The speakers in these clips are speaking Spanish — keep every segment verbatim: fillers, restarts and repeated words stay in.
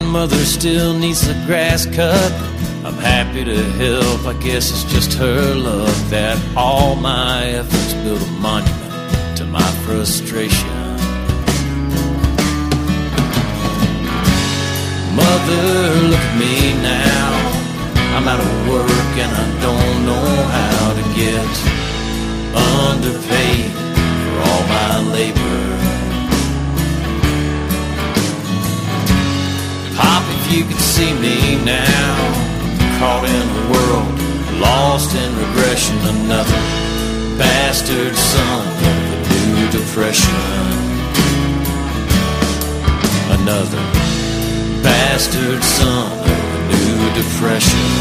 mother still needs the grass cut. I'm happy to help, I guess it's just her luck that all my efforts build a monument to my frustration. Mother, look at me now. I'm out of work and I don't know how to get underpaid for all my labor. Pop, if you could see me now, caught in a world, lost in regression, another bastard son of a new depression. Another bastard son of a new depression.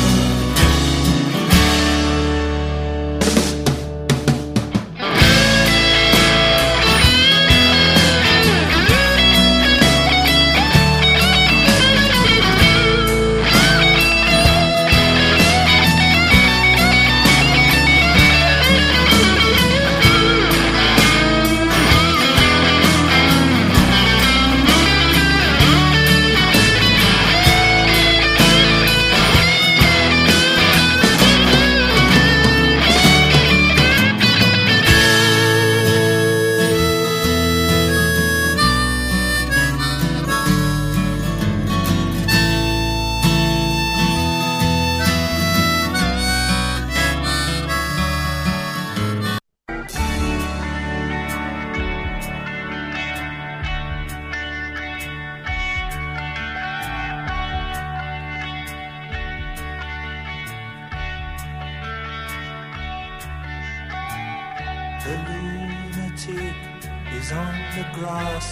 The lunatic is on the grass.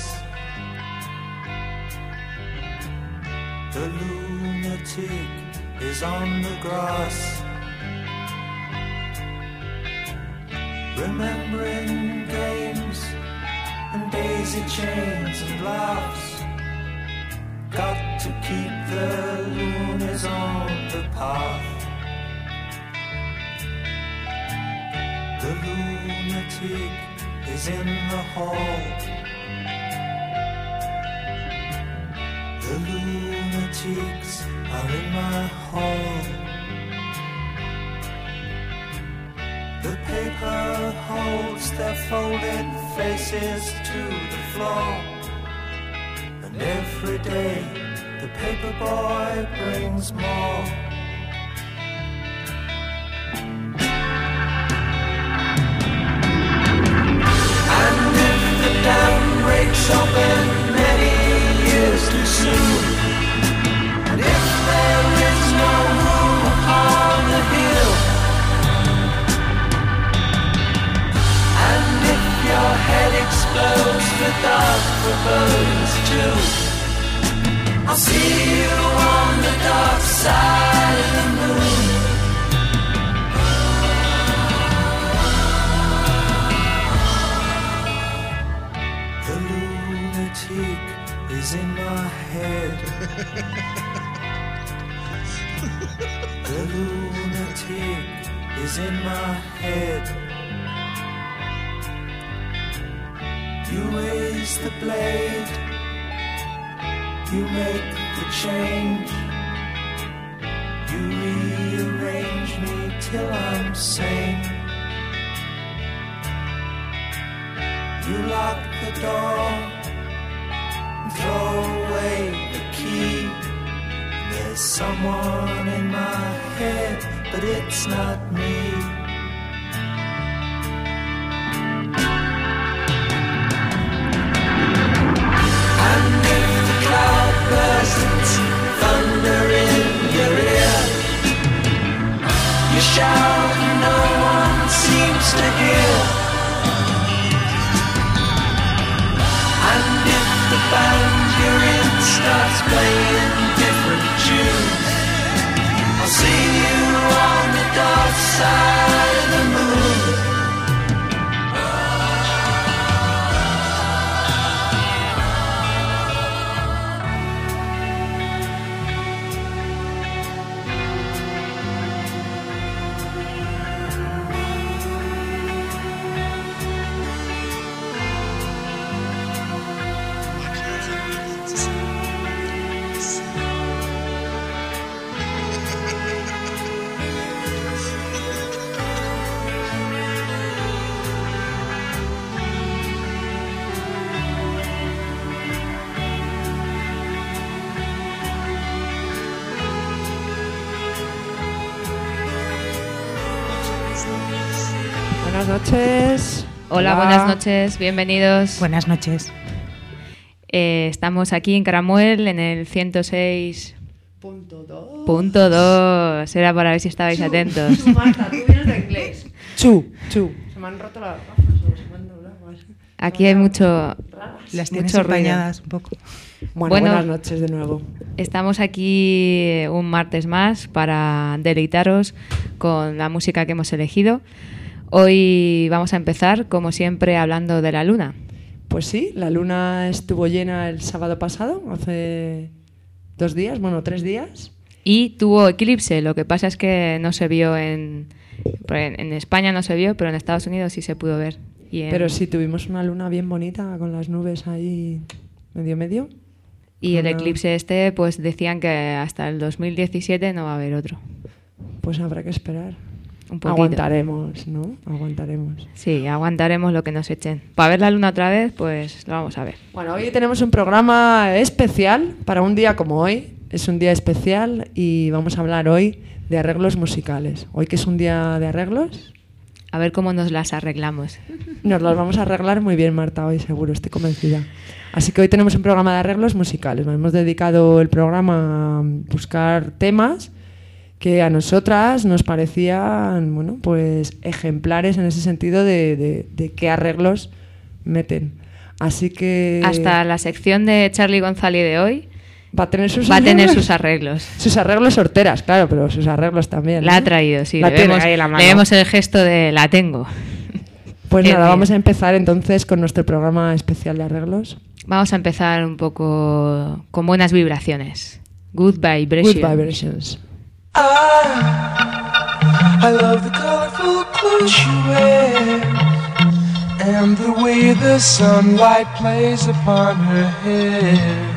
The lunatic is on the grass. Remembering games and daisy chains and laughs. Got to keep the loonies on the path. The lunatic is in the hall. The lunatics are in my hall. The paper holds their folded faces to the floor. And every day the paper boy brings more. Dam breaks open many years too soon. And if there is no room upon the hill, and if your head explodes, the dark forebodings too, I'll see you on the dark side of the moon. Is in my head. The lunatic is in my head. You raise the blade, you make the change, you rearrange me till I'm sane. You lock the door, throw away the key. There's someone in my head, but it's not me. And if the cloud bursts, thunder in your ear, you shout and no one seems to hear. And if the band you're in starts playing different tunes, I'll see you on the dark side. buenas noches. Hola, Hola, buenas noches, bienvenidos. Buenas noches. Eh, estamos aquí en Caramuel en el ciento seis punto dos. Punto dos. Era para ver si estabais Chu. atentos. Marta, tú vienes de inglés. Chu, chu. Se me han roto las gafas o se me han doblado. Aquí hay mucho, las tienes mucho empañadas un poco. Bueno, bueno, buenas noches de nuevo. Estamos aquí un martes más para deleitaros con la música que hemos elegido. Hoy vamos a empezar, como siempre, hablando de la luna. Pues sí, la luna estuvo llena el sábado pasado, hace dos días, bueno, tres días. Y tuvo eclipse, lo que pasa es que no se vio en... En España no se vio, pero en Estados Unidos sí se pudo ver. Y en... Pero sí, tuvimos una luna bien bonita, con las nubes ahí medio medio. Y el una... eclipse este, pues decían que hasta el dos mil diecisiete no va a haber otro. Pues habrá que esperar. Un poquito. Aguantaremos, ¿no? Aguantaremos. Sí, aguantaremos lo que nos echen. Para ver la luna otra vez, pues lo vamos a ver. Bueno, hoy tenemos un programa especial para un día como hoy. Es un día especial y vamos a hablar hoy de arreglos musicales. Hoy que es un día de arreglos. A ver cómo nos las arreglamos. Nos las vamos a arreglar muy bien, Marta, hoy seguro, estoy convencida. Así que hoy tenemos un programa de arreglos musicales. Nos hemos dedicado el programa a buscar temas que a nosotras nos parecían, bueno, pues ejemplares en ese sentido de, de, de qué arreglos meten. Así que... Hasta la sección de Charly González de hoy va a tener sus va arreglos. a tener sus arreglos. Sus arreglos horteras, claro, pero sus arreglos también, ¿no? La ha traído, sí. La le, vemos, ahí la mano. le vemos el gesto de la tengo. Pues nada, bien. Vamos a empezar entonces con nuestro programa especial de arreglos. Vamos a empezar un poco con buenas vibraciones. Good vibrations. Good vibrations. I, I love the colorful clothes she wears and the way the sunlight plays upon her hair.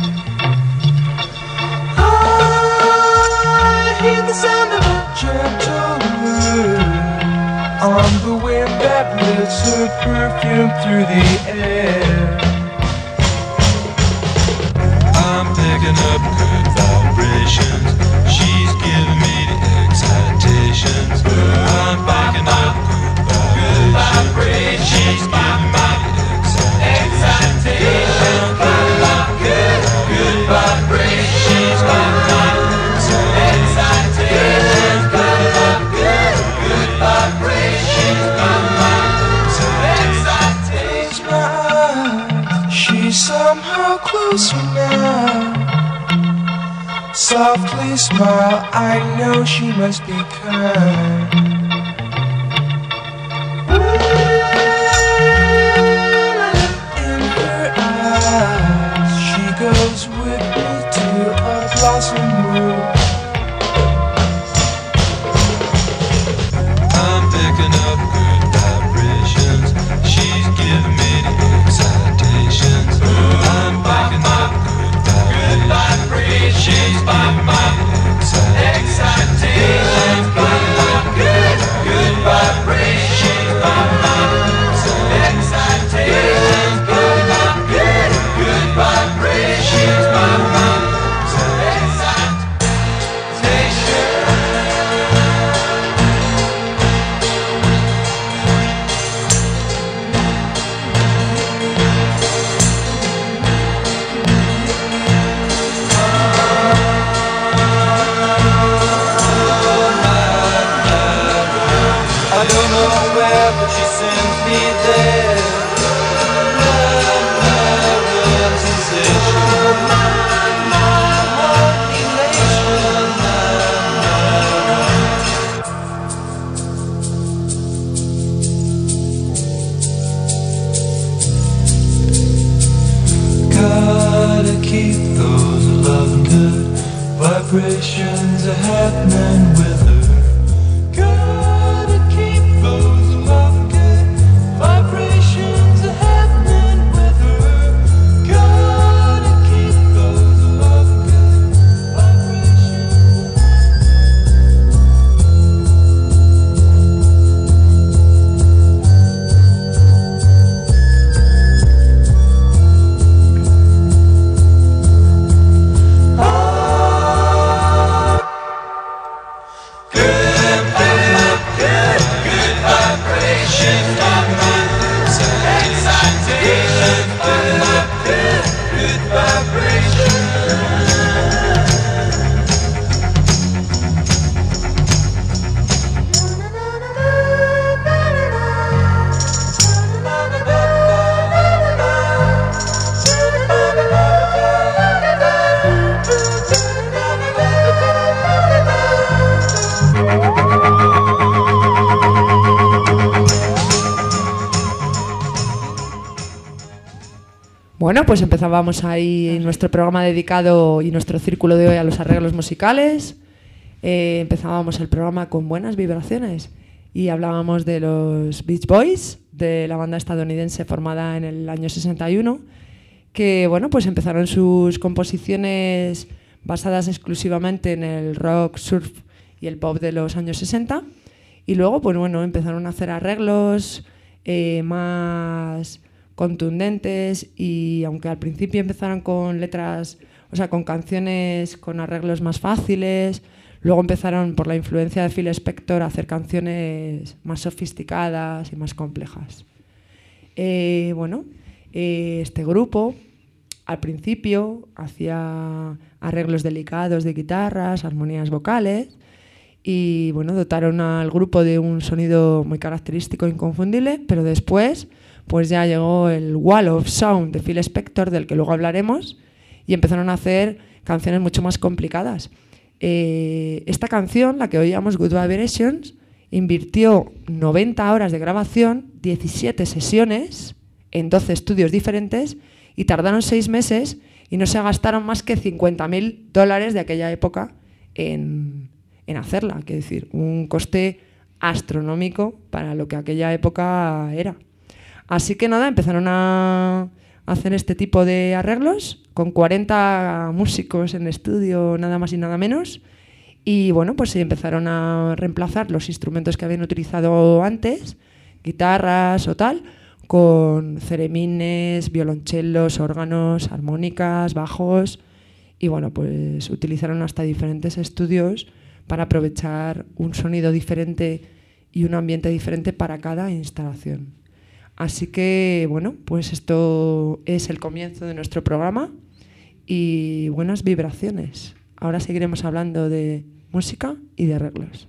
I hear the sound of a gentle word on the wind that lifts her perfume through the air. I'm picking up good vibrations. She's giving me the excitations. I'm picking up good vibrations. She's giving me the excitations. Good, good vibrations. She's giving me the excitations. Good, good vibrations. She's giving me the excitations. She's somehow closer now. Softly smile, I know she must be kind. In her eyes, she goes with me to a blossom room. I'm picking up good vibrations. She's giving me the excitations. I'm picking up good vibrations. She's giving me the excitations. Good, good vibrations. Excitations. Good, good, good vibrations. I don't know where, but she sends me there. Love, love, love, sensation. Love, love, elation. Gotta keep those loving good vibrations are happening with her. Vibrations are happening with her. Gotta keep those love good vibrations. Bueno, pues empezábamos ahí nuestro programa dedicado y nuestro círculo de hoy a los arreglos musicales. Eh, empezábamos el programa con buenas vibraciones y hablábamos de los Beach Boys, de la banda estadounidense formada en el año sesenta y uno, que bueno, pues empezaron sus composiciones basadas exclusivamente en el rock, surf y el pop de los años sesenta, y luego pues bueno, empezaron a hacer arreglos eh, más contundentes, y aunque al principio empezaron con letras, o sea, con canciones con arreglos más fáciles, luego empezaron por la influencia de Phil Spector a hacer canciones más sofisticadas y más complejas. Eh, bueno, eh, este grupo al principio hacía arreglos delicados de guitarras, armonías vocales, y bueno, dotaron al grupo de un sonido muy característico e inconfundible, pero después pues ya llegó el Wall of Sound de Phil Spector, del que luego hablaremos, y empezaron a hacer canciones mucho más complicadas. Eh, esta canción, la que oíamos, Good Vibrations, invirtió noventa horas de grabación, diecisiete sesiones en doce estudios diferentes, y tardaron seis meses y no se gastaron más que cincuenta mil dólares de aquella época en, en hacerla, que es decir, un coste astronómico para lo que aquella época era. Así que nada, empezaron a hacer este tipo de arreglos con cuarenta músicos en estudio, nada más y nada menos, y bueno, pues se empezaron a reemplazar los instrumentos que habían utilizado antes, guitarras o tal, con ceremines, violonchelos, órganos, armónicas, bajos, y bueno, pues utilizaron hasta diferentes estudios para aprovechar un sonido diferente y un ambiente diferente para cada instalación. Así que, bueno, pues esto es el comienzo de nuestro programa y buenas vibraciones. Ahora seguiremos hablando de música y de arreglos.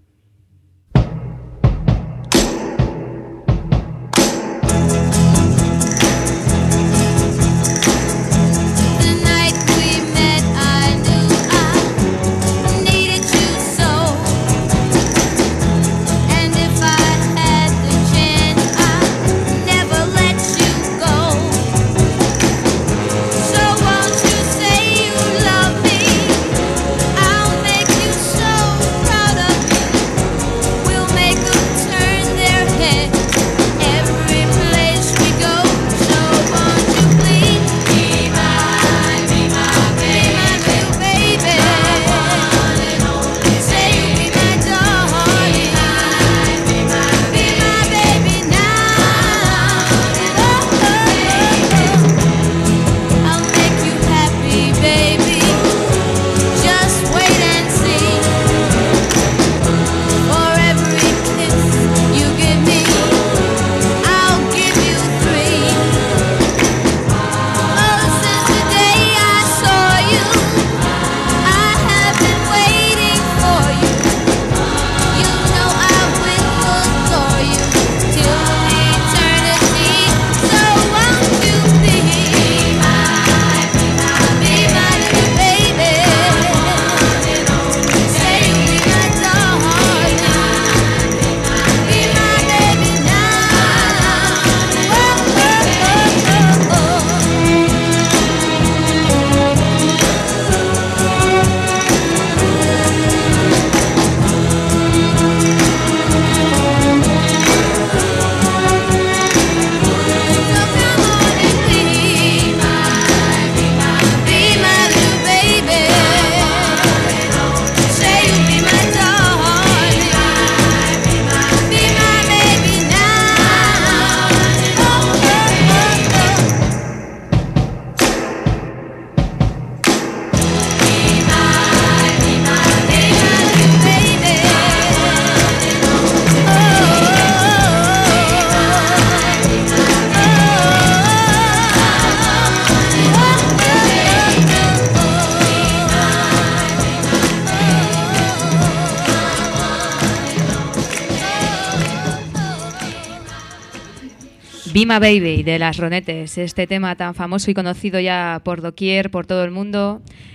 Be My Baby de Las Ronettes, este tema tan famoso y conocido ya por doquier, por todo el mundo,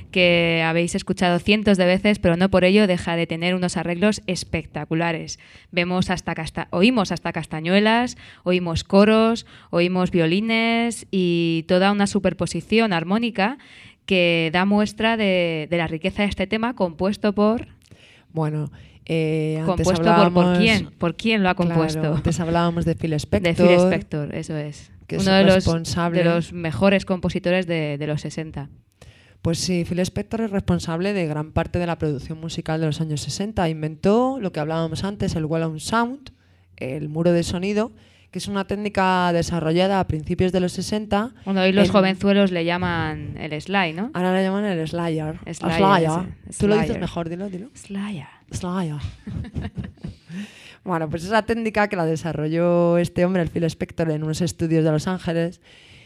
que habéis escuchado cientos de veces, pero no por ello deja de tener unos arreglos espectaculares. Vemos hasta casta- oímos hasta castañuelas, oímos coros, oímos violines y toda una superposición armónica que da muestra de, de la riqueza de este tema, compuesto por... Bueno, eh, antes compuesto hablábamos... por, por quién, por quién lo ha compuesto. Claro, antes hablábamos de Phil Spector. De Phil Spector, eso es. Que Uno es de los, responsable... de los mejores compositores de, de los sesenta. Pues sí, Phil Spector es responsable de gran parte de la producción musical de los años sesenta. Inventó lo que hablábamos antes, el Wall of Sound, el muro de sonido, que es una técnica desarrollada a principios de los sesenta. Bueno, hoy los en... jovenzuelos le llaman el slide, ¿no? Ahora le llaman el Slayer. Slayer, Slayer. ese, Tú lo Slayer. dices mejor, dilo, dilo. Slayer. Slayer. Bueno, pues esa técnica que la desarrolló este hombre, el Phil Spector, en unos estudios de Los Ángeles,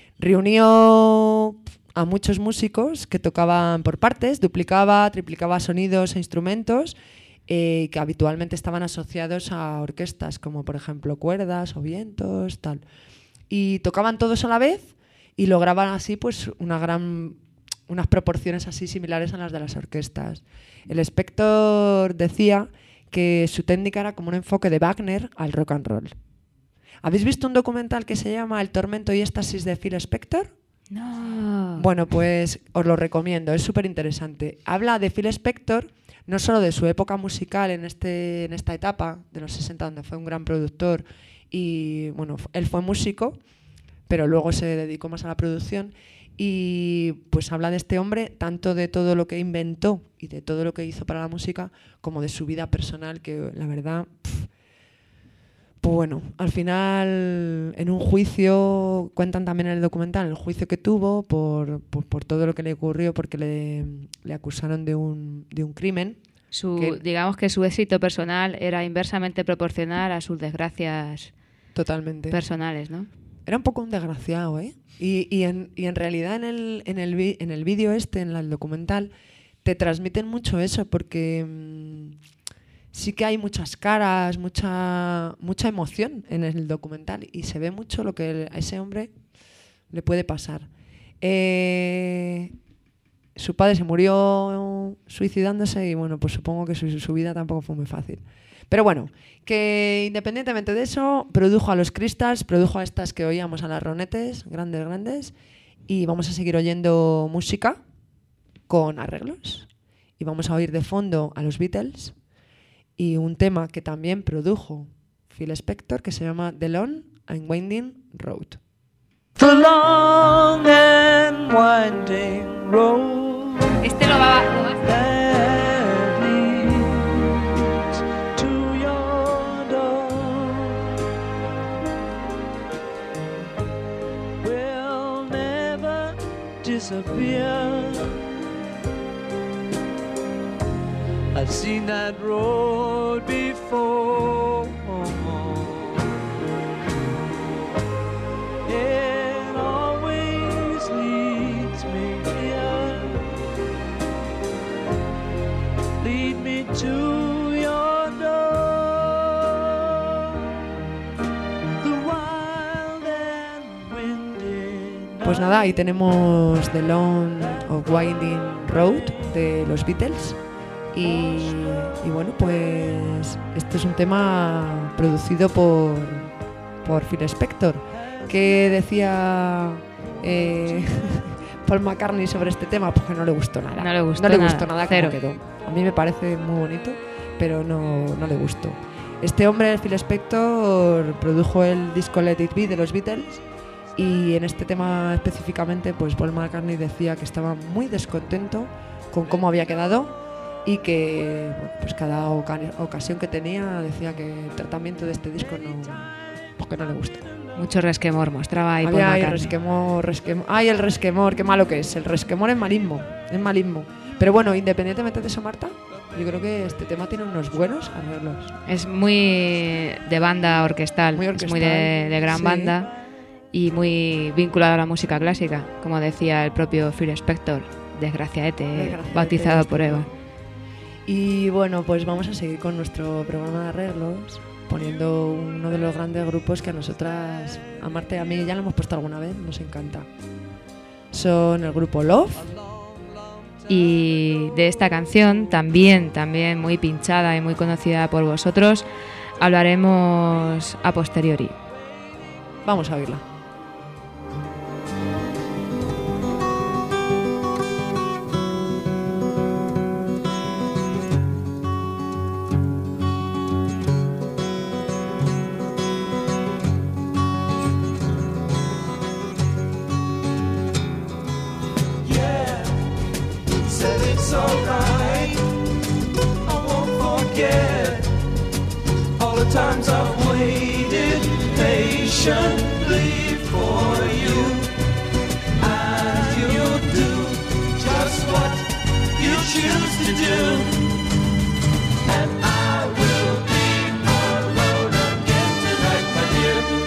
reunió a muchos músicos que tocaban por partes, duplicaba, triplicaba sonidos e instrumentos eh, que habitualmente estaban asociados a orquestas, como por ejemplo cuerdas o vientos, tal. Y tocaban todos a la vez y lograban así pues una gran, unas proporciones así similares a las de las orquestas. El Spector decía que su técnica era como un enfoque de Wagner al rock and roll. ¿Habéis visto un documental que se llama El tormento y éxtasis de Phil Spector? No. Bueno, pues os lo recomiendo, es súper interesante. Habla de Phil Spector, no solo de su época musical en, este, en esta etapa de los sesenta, donde fue un gran productor y, bueno, él fue músico, pero luego se dedicó más a la producción y pues habla de este hombre, tanto de todo lo que inventó y de todo lo que hizo para la música, como de su vida personal, que la verdad... Pff, pues bueno, al final en un juicio, cuentan también en el documental, el juicio que tuvo por, por, por todo lo que le ocurrió, porque le, le acusaron de un, de un crimen. Su, que, digamos que su éxito personal era inversamente proporcional a sus desgracias totalmente. personales, ¿no? Era un poco un desgraciado, ¿eh? Y, y, en, y en realidad en el, en el, vi, en el vídeo este, en el documental, te transmiten mucho eso, porque... Mmm, sí que hay muchas caras, mucha, mucha emoción en el documental y se ve mucho lo que a ese hombre le puede pasar. Eh, su padre se murió suicidándose y bueno, pues supongo que su, su vida tampoco fue muy fácil. Pero bueno, que independientemente de eso, produjo a los Crystals, produjo a estas que oíamos, a las Ronettes, grandes, grandes, y vamos a seguir oyendo música con arreglos. Y vamos a oír de fondo a los Beatles y un tema que también produjo Phil Spector que se llama The Long and Winding Road. The long and winding road Este lo va, lo va a that leads to your door will never disappear. I've seen that road before. It always leads me here. Lead me to your door. The wild and windy. Pues nada, ahí tenemos The Long of Winding Road de los Beatles. Y, y bueno, pues este es un tema producido por, por Phil Spector. ¿Qué decía eh, Paul McCartney sobre este tema? Pues que no le gustó nada. No le gustó no le nada, gustó nada cero. cómo quedó. A mí me parece muy bonito, pero no, no le gustó. Este hombre, Phil Spector, produjo el disco Let It Be de los Beatles y en este tema específicamente pues Paul McCartney decía que estaba muy descontento con cómo había quedado y que bueno, pues cada oca- ocasión que tenía decía que el tratamiento de este disco no, pues que no le gusta. mucho resquemor, mostraba ahí Paul Había ay, McCartney. resquemor, resquemor. Ay, el resquemor, qué malo que es. El resquemor es malismo, es malismo. Pero bueno, independientemente de eso, Marta, yo creo que este tema tiene unos buenos arreglos. Es muy de banda orquestal, Muy es orquestal, muy de, de gran sí. banda y muy vinculado a la música clásica, como decía el propio Phil Spector, desgraciaete, Desgraciaete, bautizado este por Eva. tema. Y bueno, pues vamos a seguir con nuestro programa de arreglos, poniendo uno de los grandes grupos que a nosotras, a Marta y a mí ya lo hemos puesto alguna vez, nos encanta. Son el grupo Love. Y de esta canción, también, también muy pinchada y muy conocida por vosotros, hablaremos a posteriori. Vamos a oírla. Times I've waited patiently for you, and you'll do just what you choose to do, and I will be alone again tonight, my dear.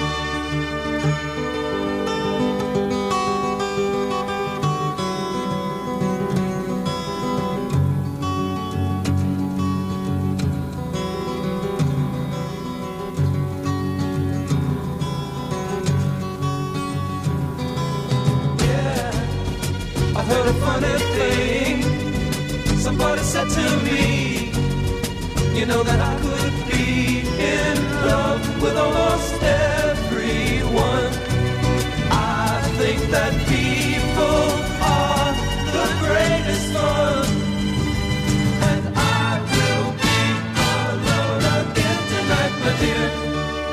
I heard a funny thing. Somebody said to me, you know that I could be in love with almost everyone. I think that people are the greatest fun, and I will be alone again tonight, my dear.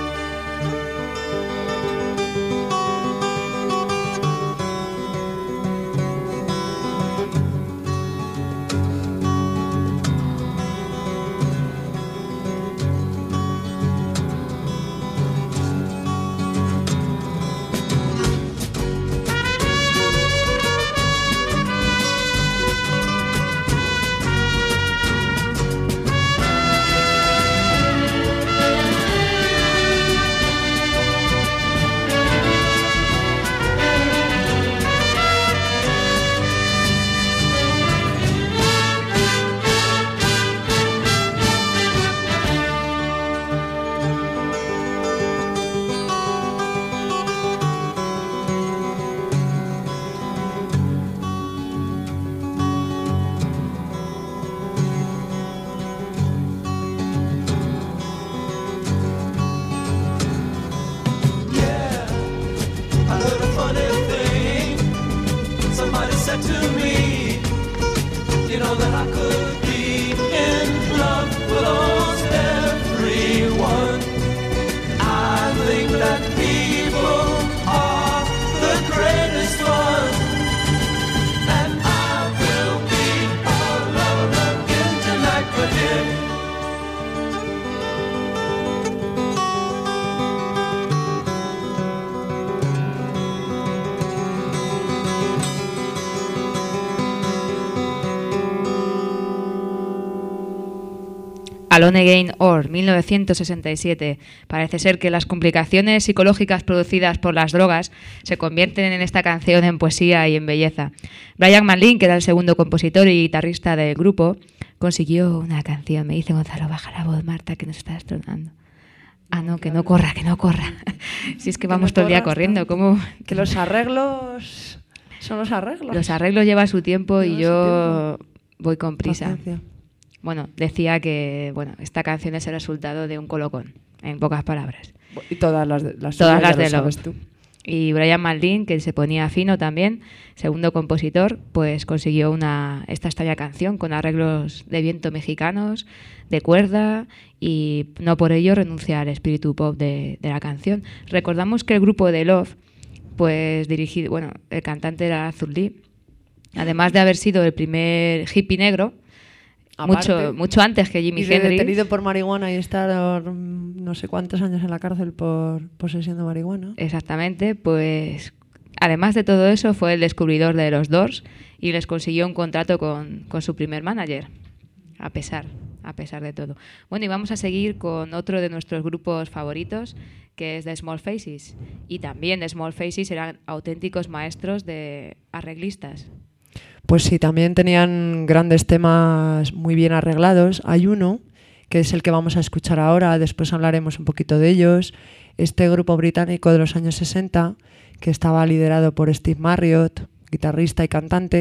Alone Again or mil novecientos sesenta y siete. Parece ser que las complicaciones psicológicas producidas por las drogas se convierten en esta canción en poesía y en belleza. Brian Malin, que era el segundo compositor y guitarrista del grupo, consiguió una canción. Me dice Gonzalo, baja la voz, Marta, que nos está destronando. Ah, no, que no corra, que no corra. Si es que vamos todo el día corriendo, ¿cómo? Que los arreglos son los arreglos. Los arreglos llevan su tiempo Lleva y yo tiempo. voy con prisa. Paciencia. Bueno, decía que bueno, esta canción es el resultado de un colocón, en pocas palabras. Y todas las de, las Todas suyas, las ya de lo Love. sabes tú. Y Brian Maldin, que se ponía fino también, segundo compositor, pues consiguió una esta extraña canción con arreglos de viento mexicanos, de cuerda, y no por ello renuncia al espíritu pop de, de la canción. Recordamos que el grupo de Love, pues dirigido, bueno, el cantante era Arthur Lee, además de haber sido el primer hippie negro, Aparte, mucho mucho antes que Jimi y de Hendrix. detenido por marihuana y estar mm, no sé cuántos años en la cárcel por posesión de marihuana. Exactamente, pues además de todo eso fue el descubridor de los Doors y les consiguió un contrato con, con su primer manager, a pesar, a pesar de todo. Bueno, y vamos a seguir con otro de nuestros grupos favoritos, que es The Small Faces. Y también The Small Faces eran auténticos maestros de arreglistas. Pues sí, también tenían grandes temas muy bien arreglados. Hay uno, que es el que vamos a escuchar ahora, después hablaremos un poquito de ellos. Este grupo británico de los años sesenta, que estaba liderado por Steve Marriott, guitarrista y cantante,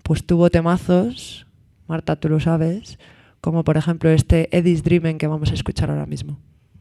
pues tuvo temazos, Marta, tú lo sabes, como por ejemplo este Eddie's Dreamin' que vamos a escuchar ahora mismo.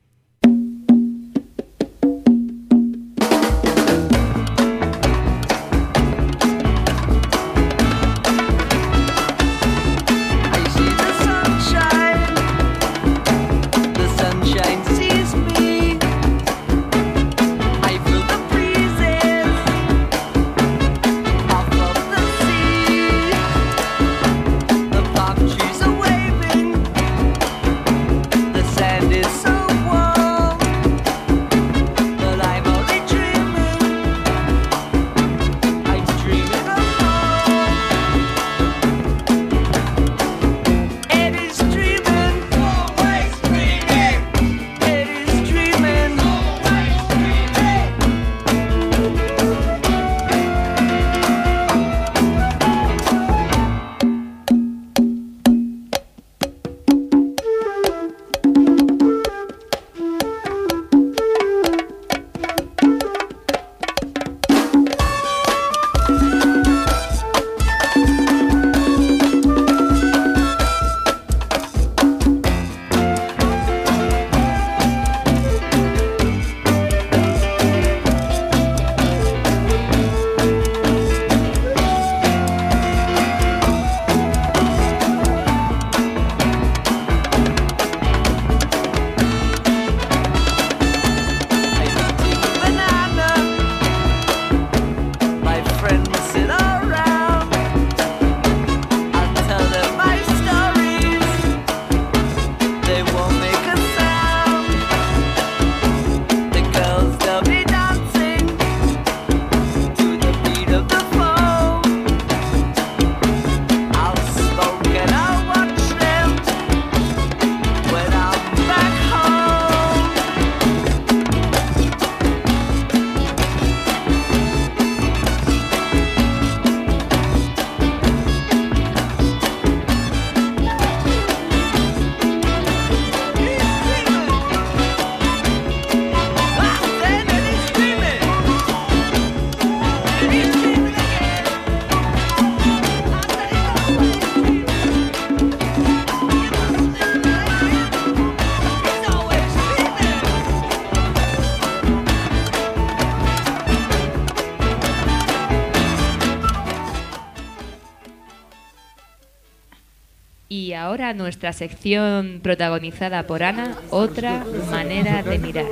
Y ahora nuestra sección protagonizada por Ana, Otra manera de mirar.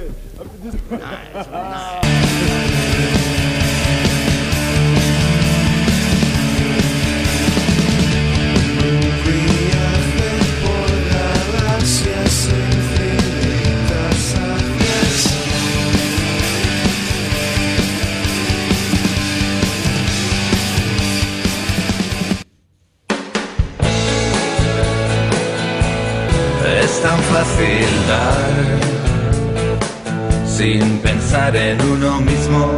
Es tan fácil dar sin pensar en uno mismo.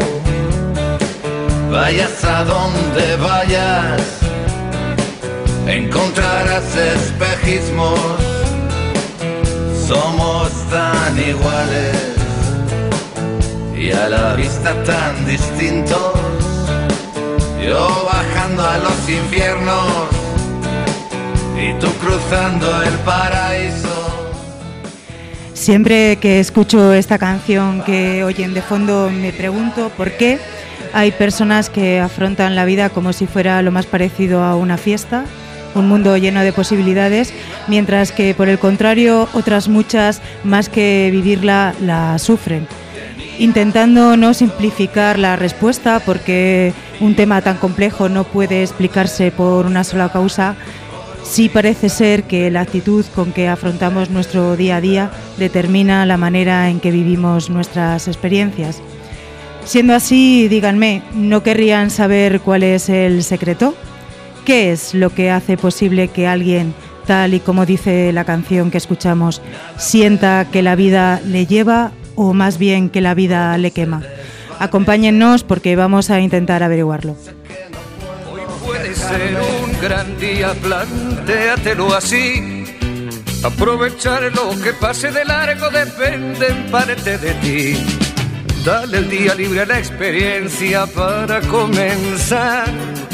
Vayas a donde vayas, encontrarás espejismos. Somos tan iguales y a la vista tan distintos. Yo bajando a los infiernos y tú cruzando el paraíso. Siempre que escucho esta canción que oyen de fondo me pregunto por qué hay personas que afrontan la vida como si fuera lo más parecido a una fiesta, un mundo lleno de posibilidades, mientras que por el contrario otras muchas, más que vivirla, la sufren. Intentando no simplificar la respuesta, porque un tema tan complejo no puede explicarse por una sola causa, sí parece ser que la actitud con que afrontamos nuestro día a día determina la manera en que vivimos nuestras experiencias. Siendo así, díganme, ¿no querrían saber cuál es el secreto? ¿Qué es lo que hace posible que alguien, tal y como dice la canción que escuchamos, sienta que la vida le lleva o más bien que la vida le quema? Acompáñennos porque vamos a intentar averiguarlo. Hoy puede ser un gran día, plantéatelo así. Aprovechar lo que pase de largo depende en parte de ti. Dale el día libre a la experiencia para comenzar.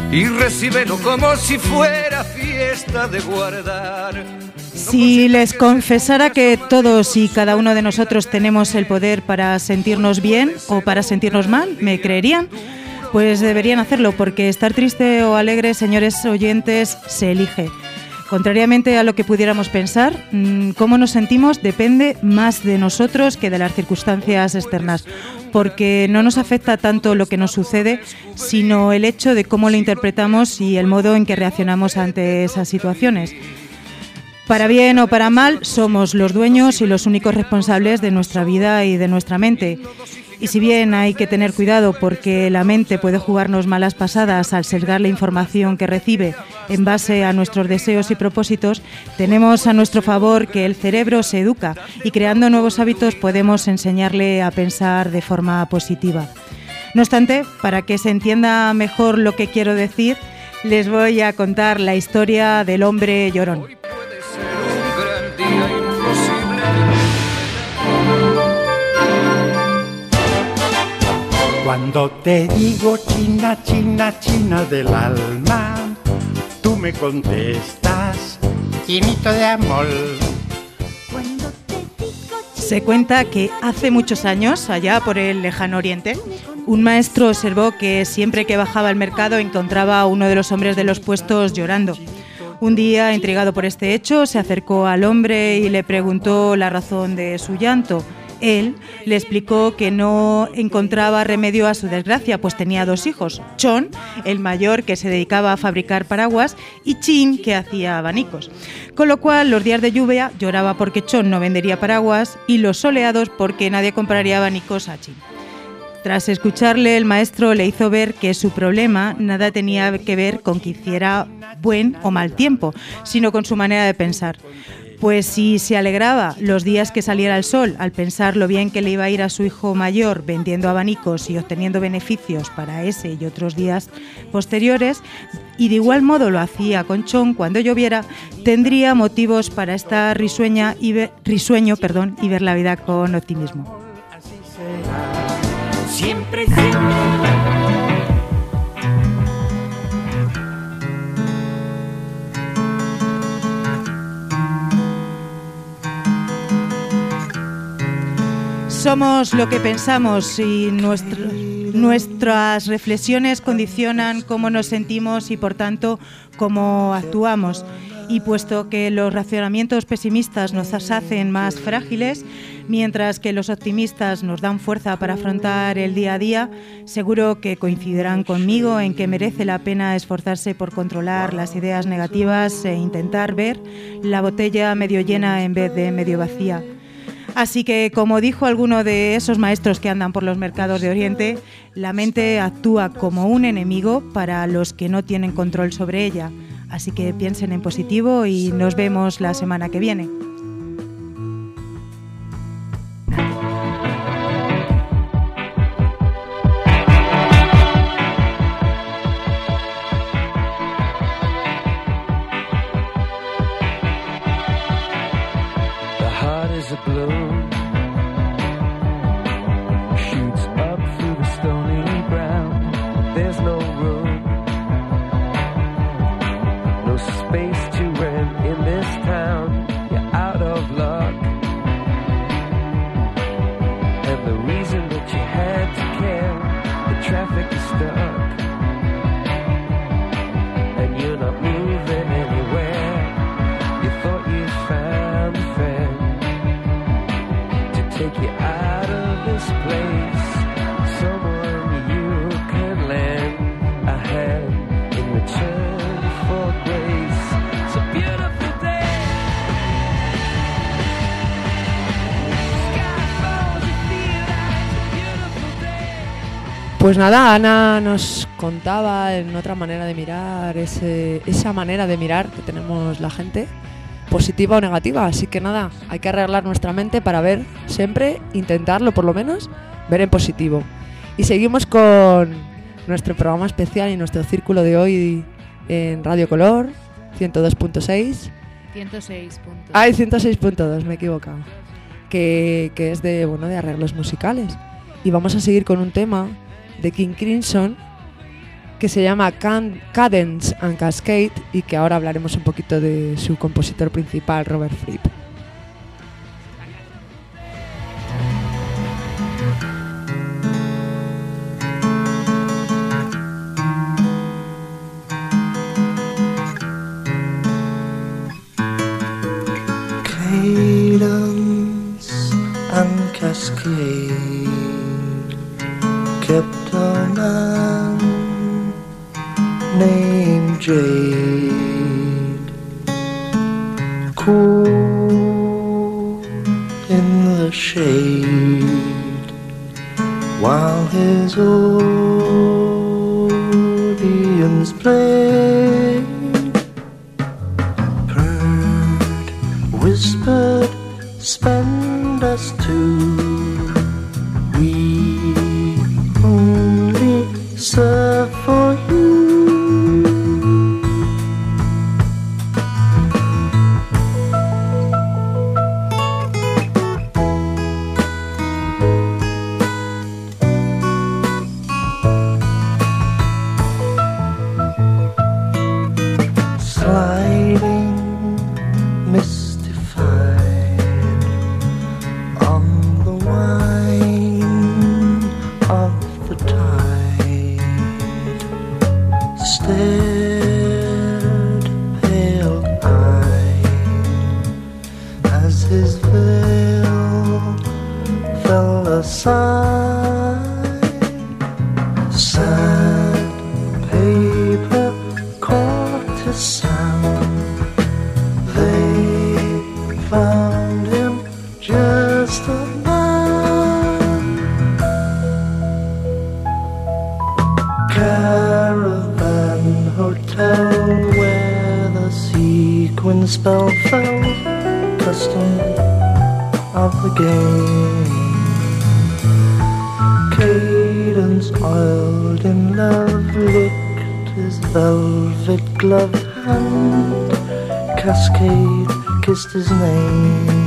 y recíbelo como si fuera fiesta de guardar. Si les confesara que todos y cada uno de nosotros tenemos el poder para sentirnos bien o para sentirnos mal, ¿me creerían? Pues deberían hacerlo, porque estar triste o alegre, señores oyentes, se elige. Contrariamente a lo que pudiéramos pensar, cómo nos sentimos depende más de nosotros que de las circunstancias externas, porque no nos afecta tanto lo que nos sucede, sino el hecho de cómo lo interpretamos y el modo en que reaccionamos ante esas situaciones. Para bien o para mal, somos los dueños y los únicos responsables de nuestra vida y de nuestra mente. Y si bien hay que tener cuidado porque la mente puede jugarnos malas pasadas al sesgar la información que recibe en base a nuestros deseos y propósitos, tenemos a nuestro favor que el cerebro se educa y creando nuevos hábitos podemos enseñarle a pensar de forma positiva. No obstante, para que se entienda mejor lo que quiero decir, les voy a contar la historia del hombre llorón. Cuando te digo China, China, China del alma, tú me contestas, chinito de amor. Se cuenta que hace muchos años, allá por el lejano oriente, un maestro observó que siempre que bajaba al mercado encontraba a uno de los hombres de los puestos llorando. Un día, intrigado por este hecho, se acercó al hombre y le preguntó la razón de su llanto. Él le explicó que no encontraba remedio a su desgracia, pues tenía dos hijos, Chon, el mayor, que se dedicaba a fabricar paraguas, y Chin, que hacía abanicos. Con lo cual, los días de lluvia lloraba porque Chon no vendería paraguas y los soleados porque nadie compraría abanicos a Chin. Tras escucharle, el maestro le hizo ver que su problema nada tenía que ver con que hiciera buen o mal tiempo, sino con su manera de pensar. Pues si se alegraba los días que saliera el sol al pensar lo bien que le iba a ir a su hijo mayor vendiendo abanicos y obteniendo beneficios para ese y otros días posteriores, y de igual modo lo hacía con Chon cuando lloviera, tendría motivos para estar risueña y ver, risueño perdón, y ver la vida con optimismo. Siempre, siempre. Somos lo que pensamos y nuestro, nuestras reflexiones condicionan cómo nos sentimos y, por tanto, cómo actuamos. Y puesto que los racionamientos pesimistas nos hacen más frágiles, mientras que los optimistas nos dan fuerza para afrontar el día a día, seguro que coincidirán conmigo en que merece la pena esforzarse por controlar las ideas negativas e intentar ver la botella medio llena en vez de medio vacía. Así que, como dijo alguno de esos maestros que andan por los mercados de Oriente, la mente actúa como un enemigo para los que no tienen control sobre ella. Así que piensen en positivo y nos vemos la semana que viene. Pues nada, Ana nos contaba en otra manera de mirar, ese, esa manera de mirar que tenemos la gente, positiva o negativa. Así que nada, hay que arreglar nuestra mente para ver siempre, intentarlo por lo menos, ver en positivo. Y seguimos con nuestro programa especial y nuestro círculo de hoy en Radio Color, ciento dos punto seis. ciento seis punto dos. Ay, ciento seis punto dos, me he equivocado. Que, que es de, bueno, de arreglos musicales. Y vamos a seguir con un tema de King Crimson que se llama Can- Cadence and Cascade y que ahora hablaremos un poquito de su compositor principal, Robert Fripp. Cadence and cascade kept a man named Jade cool in the shade while his audience played. Purred, whispered, spend us two. We only serve for you. Sliding, mystified on the wine of the tide, stared pale-eyed as his veil fell aside. Sad paper courtesan, they found him just a man. Caravan hotel where the sequin spell fell, custom of the game. Cadence oiled in love licked his velvet gloved hand. Cascade kissed his name.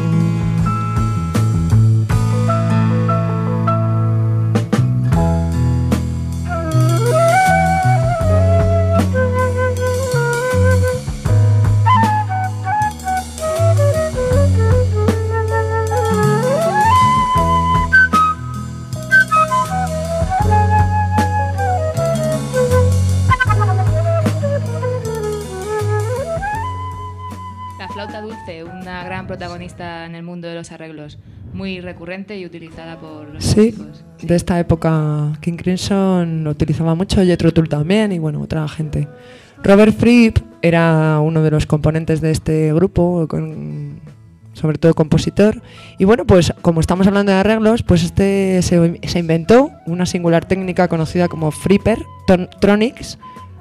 La flauta dulce, una gran protagonista en el mundo de los arreglos, muy recurrente y utilizada por los Sí, músicos. de esta época King Crimson lo utilizaba mucho, Jethro Tull también y bueno, otra gente. Robert Fripp era uno de los componentes de este grupo, con, sobre todo compositor. Y bueno, pues como estamos hablando de arreglos, pues este se, se inventó una singular técnica conocida como Fripper Ton- Tronics,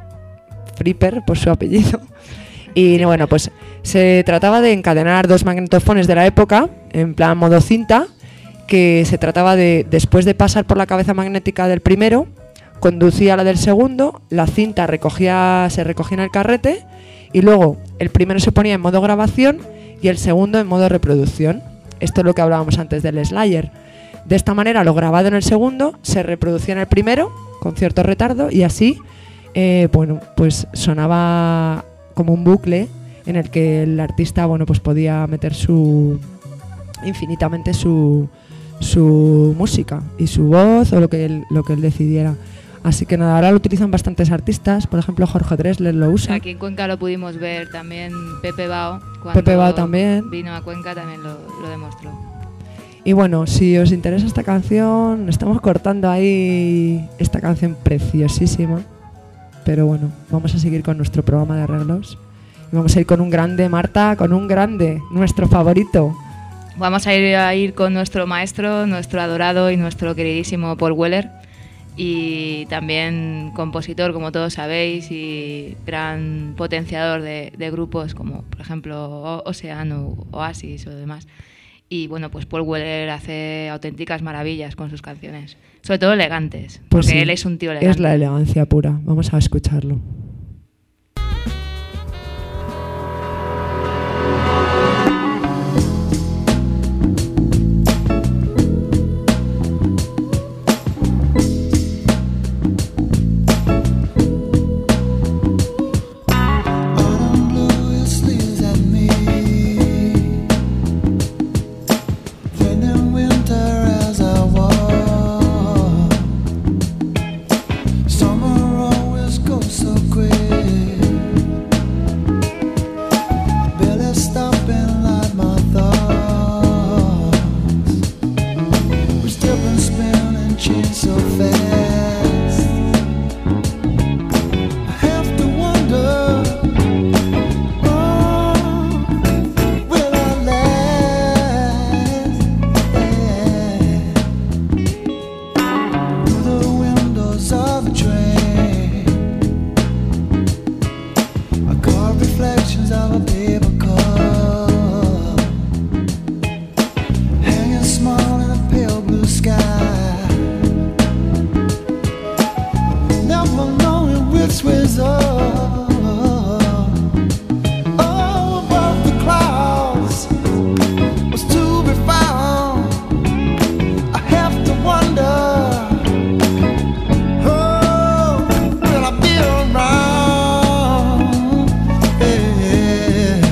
Fripper por su apellido. Y bueno, pues se trataba de encadenar dos magnetofones de la época, en plan modo cinta, que se trataba de, después de pasar por la cabeza magnética del primero, conducía a la del segundo, la cinta recogía, se recogía en el carrete, y luego el primero se ponía en modo grabación y el segundo en modo reproducción. Esto es lo que hablábamos antes del Slayer. De esta manera, lo grabado en el segundo se reproducía en el primero, con cierto retardo, y así, eh, bueno, pues sonaba como un bucle en el que el artista, bueno, pues podía meter su infinitamente su, su música y su voz o lo que él, lo que él decidiera. Así que nada, ahora lo utilizan bastantes artistas, por ejemplo Jorge Drexler lo usa. Aquí en Cuenca lo pudimos ver también Pepe Bao. Cuando Pepe Bao también. Vino a Cuenca también lo, lo demostró. Y bueno, si os interesa esta canción, estamos cortando ahí esta canción preciosísima. Pero bueno, vamos a seguir con nuestro programa de arreglos. Y vamos a ir con un grande, Marta, con un grande, nuestro favorito. Vamos a ir, a ir con nuestro maestro, nuestro adorado y nuestro queridísimo Paul Weller. Y también compositor, como todos sabéis, y gran potenciador de, de grupos como, por ejemplo, Ocean o Oasis o demás. Y bueno, pues Paul Weller hace auténticas maravillas con sus canciones, sobre todo elegantes, Pues porque sí, él es un tío elegante. es la elegancia pura. Vamos a escucharlo. cable car, hanging small in a pale blue sky, never knowing which way's up. Oh, above the clouds was to be found. I have to wonder, oh, will I be around? Yeah.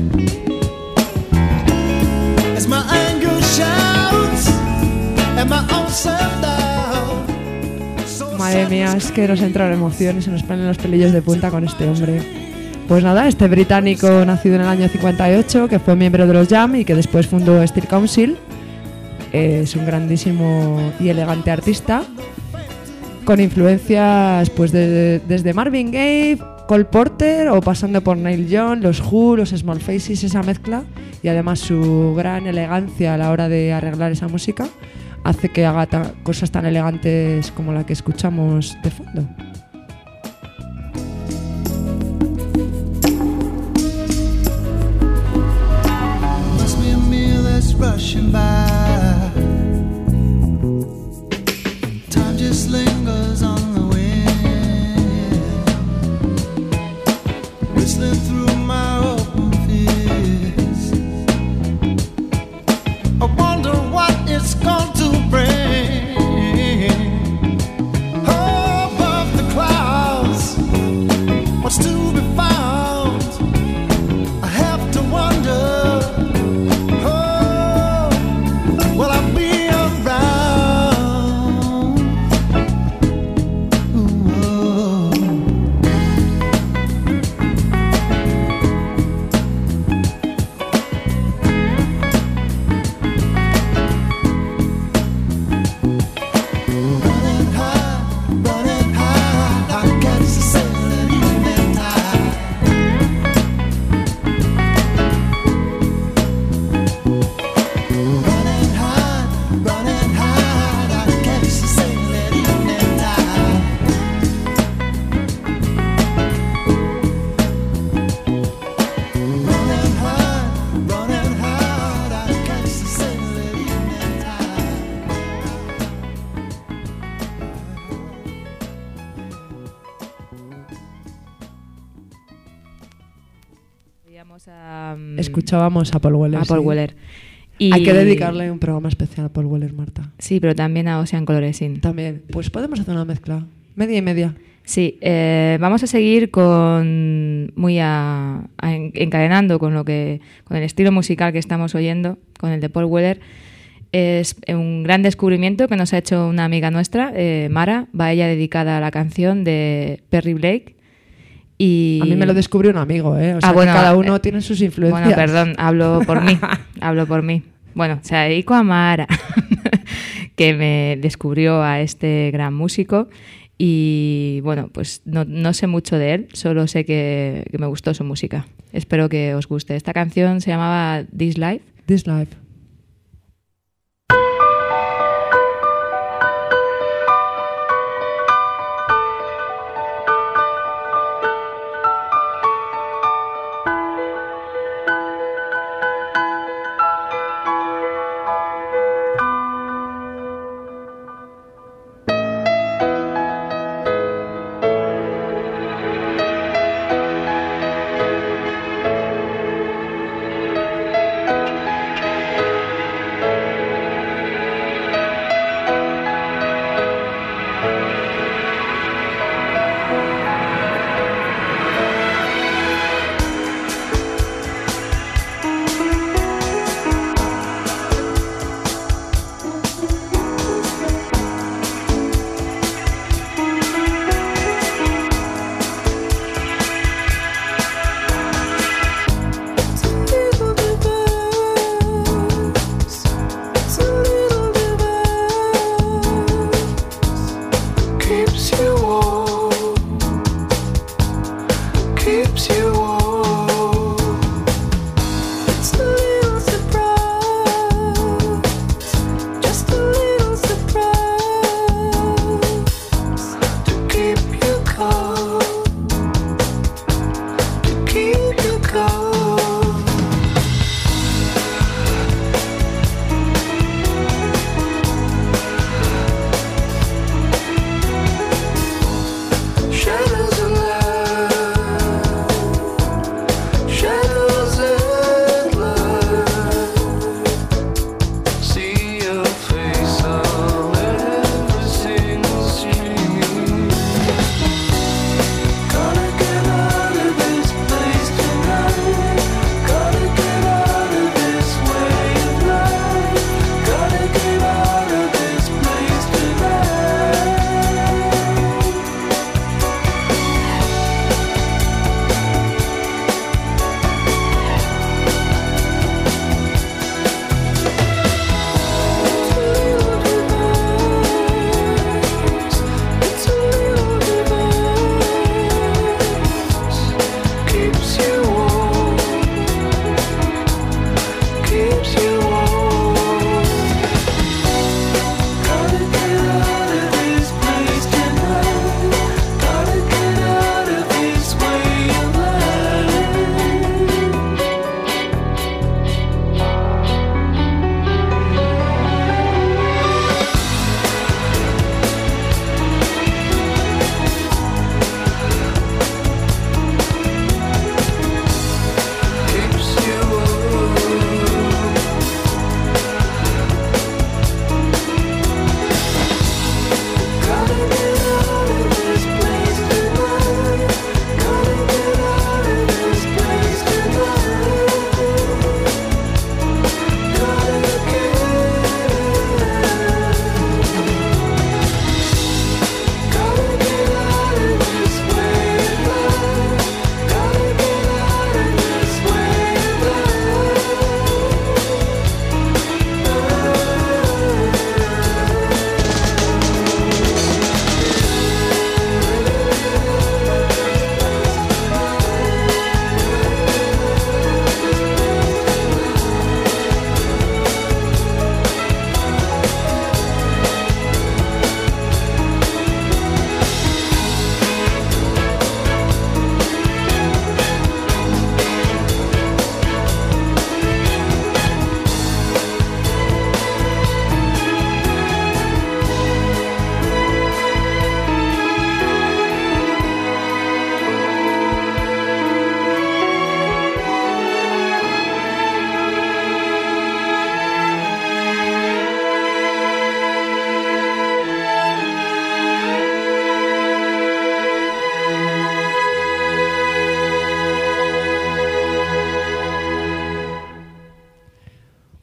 As my anger shouts and my own self-doubt. So Madre mía, es que nos entran emociones y se nos ponen los pelillos de punta con este hombre. Pues nada, este británico nacido en el año cincuenta y ocho, que fue miembro de los Jam y que después fundó Steel Council, es un grandísimo y elegante artista con influencias pues de- desde Marvin Gaye, Cole Porter o pasando por Neil Young, los Who, los Small Faces, esa mezcla, y además su gran elegancia a la hora de arreglar esa música hace que haga ta- cosas tan elegantes como la que escuchamos de fondo. must be a meal that's rushing by. Time just lingers on the wind, whistling through my open fist. I wonder what it's going to bring. Oh, above the clouds, what's to be found? I have to wonder, oh, will I be around? Ooh, oh. Running high, running high, I guess it's sailing evening tide. Running high, running high, I guess it's sailing evening tide. Running high, running high, I guess it's sailing evening tide. Veíamos a, mm, Escuchábamos a Paul Weller. a Paul sí. Weller. Y- Hay que dedicarle un programa especial a Paul Weller, Marta. Sí, pero también a Ocean Colorescin. También, pues podemos hacer una mezcla, media y media. Sí, eh, vamos a seguir con muy a- a en- encadenando con lo que con el estilo musical que estamos oyendo, con el de Paul Weller. Es un gran descubrimiento que nos ha hecho una amiga nuestra, eh, Mara, va ella dedicada a la canción de Perry Blake. Y... A mí me lo descubrió un amigo, ¿eh? O sea, Ah, bueno, que cada uno eh, tiene sus influencias. Bueno, perdón, hablo por mí, hablo por mí. Bueno, se la dedico a Mara, que me descubrió a este gran músico y bueno, pues no, no sé mucho de él, solo sé que, que me gustó su música. Espero que os guste. Esta canción se llamaba This Life. This Life. Running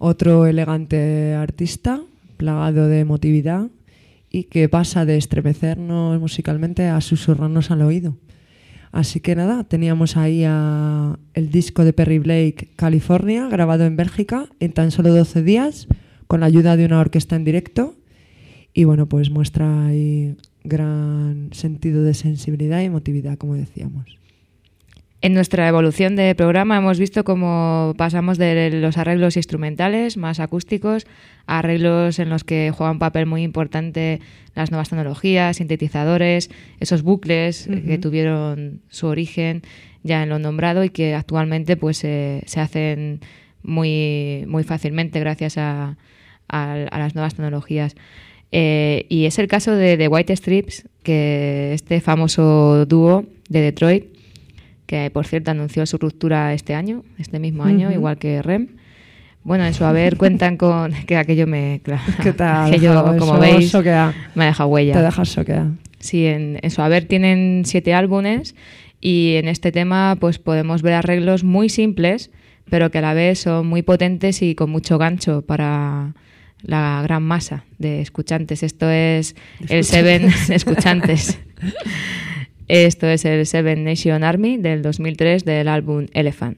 otro elegante artista, plagado de emotividad y que pasa de estremecernos musicalmente a susurrarnos al oído. Así que nada, teníamos ahí a el disco de Perry Blake, California, grabado en Bélgica en tan solo doce días, con la ayuda de una orquesta en directo. Y bueno, pues muestra ahí gran sentido de sensibilidad y emotividad, como decíamos. En nuestra evolución de programa hemos visto cómo pasamos de los arreglos instrumentales más acústicos a arreglos en los que juegan un papel muy importante las nuevas tecnologías, sintetizadores, esos bucles uh-huh. que tuvieron su origen ya en lo nombrado y que actualmente pues eh, se hacen muy, muy fácilmente gracias a, a, a las nuevas tecnologías. Eh, y es el caso de The White Stripes, que este famoso dúo de Detroit, que por cierto anunció su ruptura este año, este mismo año, uh-huh. igual que R E M. Bueno, en su haber cuentan con... que aquello me... Claro, ¿qué tal? Que yo, como veis, soquea. me ha dejado huella. Te dejas soquear. Sí, en, en su haber tienen siete álbumes y en este tema pues podemos ver arreglos muy simples, pero que a la vez son muy potentes y con mucho gancho para la gran masa de escuchantes. Esto es el Seven... escuchantes. Esto es el Seven Nation Army del dos mil tres del álbum Elephant.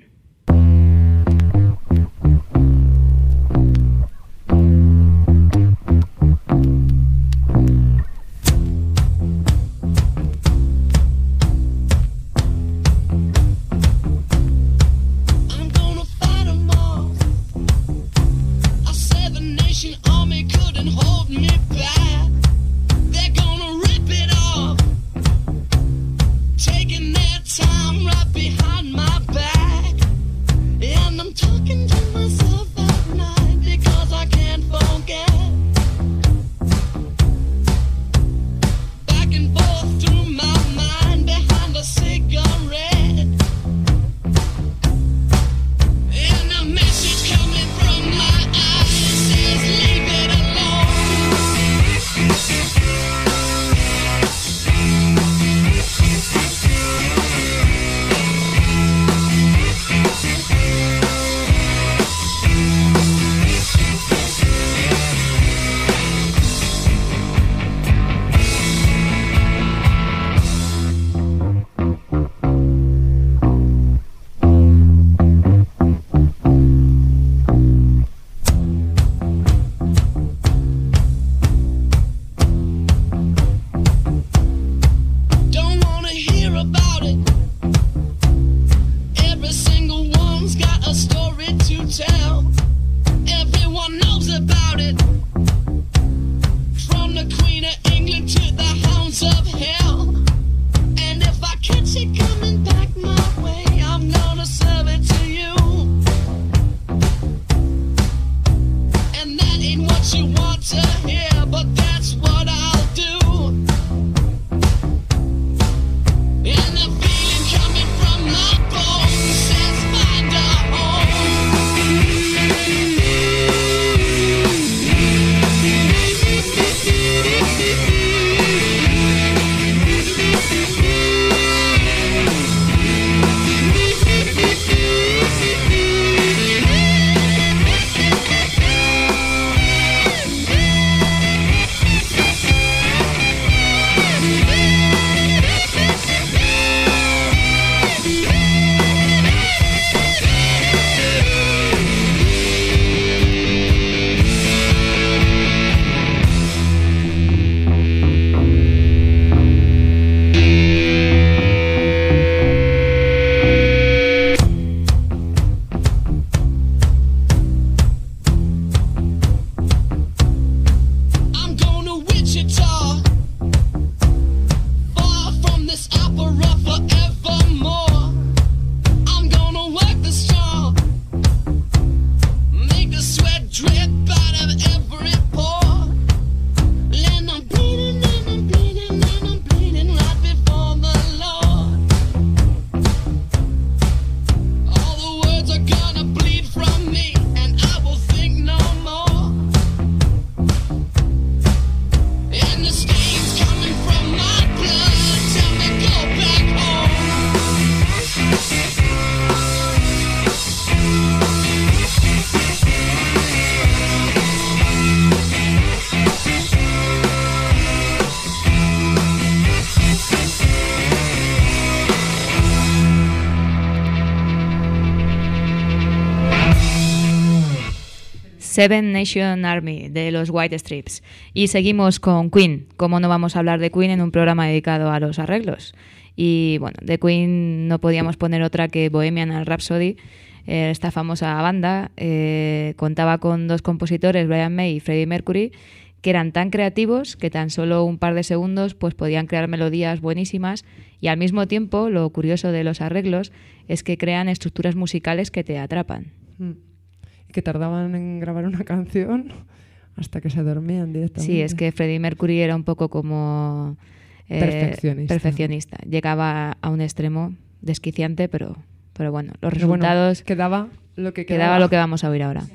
Seven Nation Army de los White Stripes. Y seguimos con Queen. ¿Cómo no vamos a hablar de Queen en un programa dedicado a los arreglos? Y bueno, de Queen no podíamos poner otra que Bohemian Rhapsody. Eh, esta famosa banda eh, contaba con dos compositores, Brian May y Freddie Mercury, que eran tan creativos que tan solo un par de segundos pues podían crear melodías buenísimas, y al mismo tiempo lo curioso de los arreglos es que crean estructuras musicales que te atrapan. Mm. Y que tardaban en grabar una canción hasta que se dormían directamente. Sí, es que Freddie Mercury era un poco como eh, perfeccionista. perfeccionista. Llegaba a un extremo desquiciante, pero, pero bueno, los Pero bueno, resultados quedaba lo que quedaba quedaba. lo que vamos a oír ahora.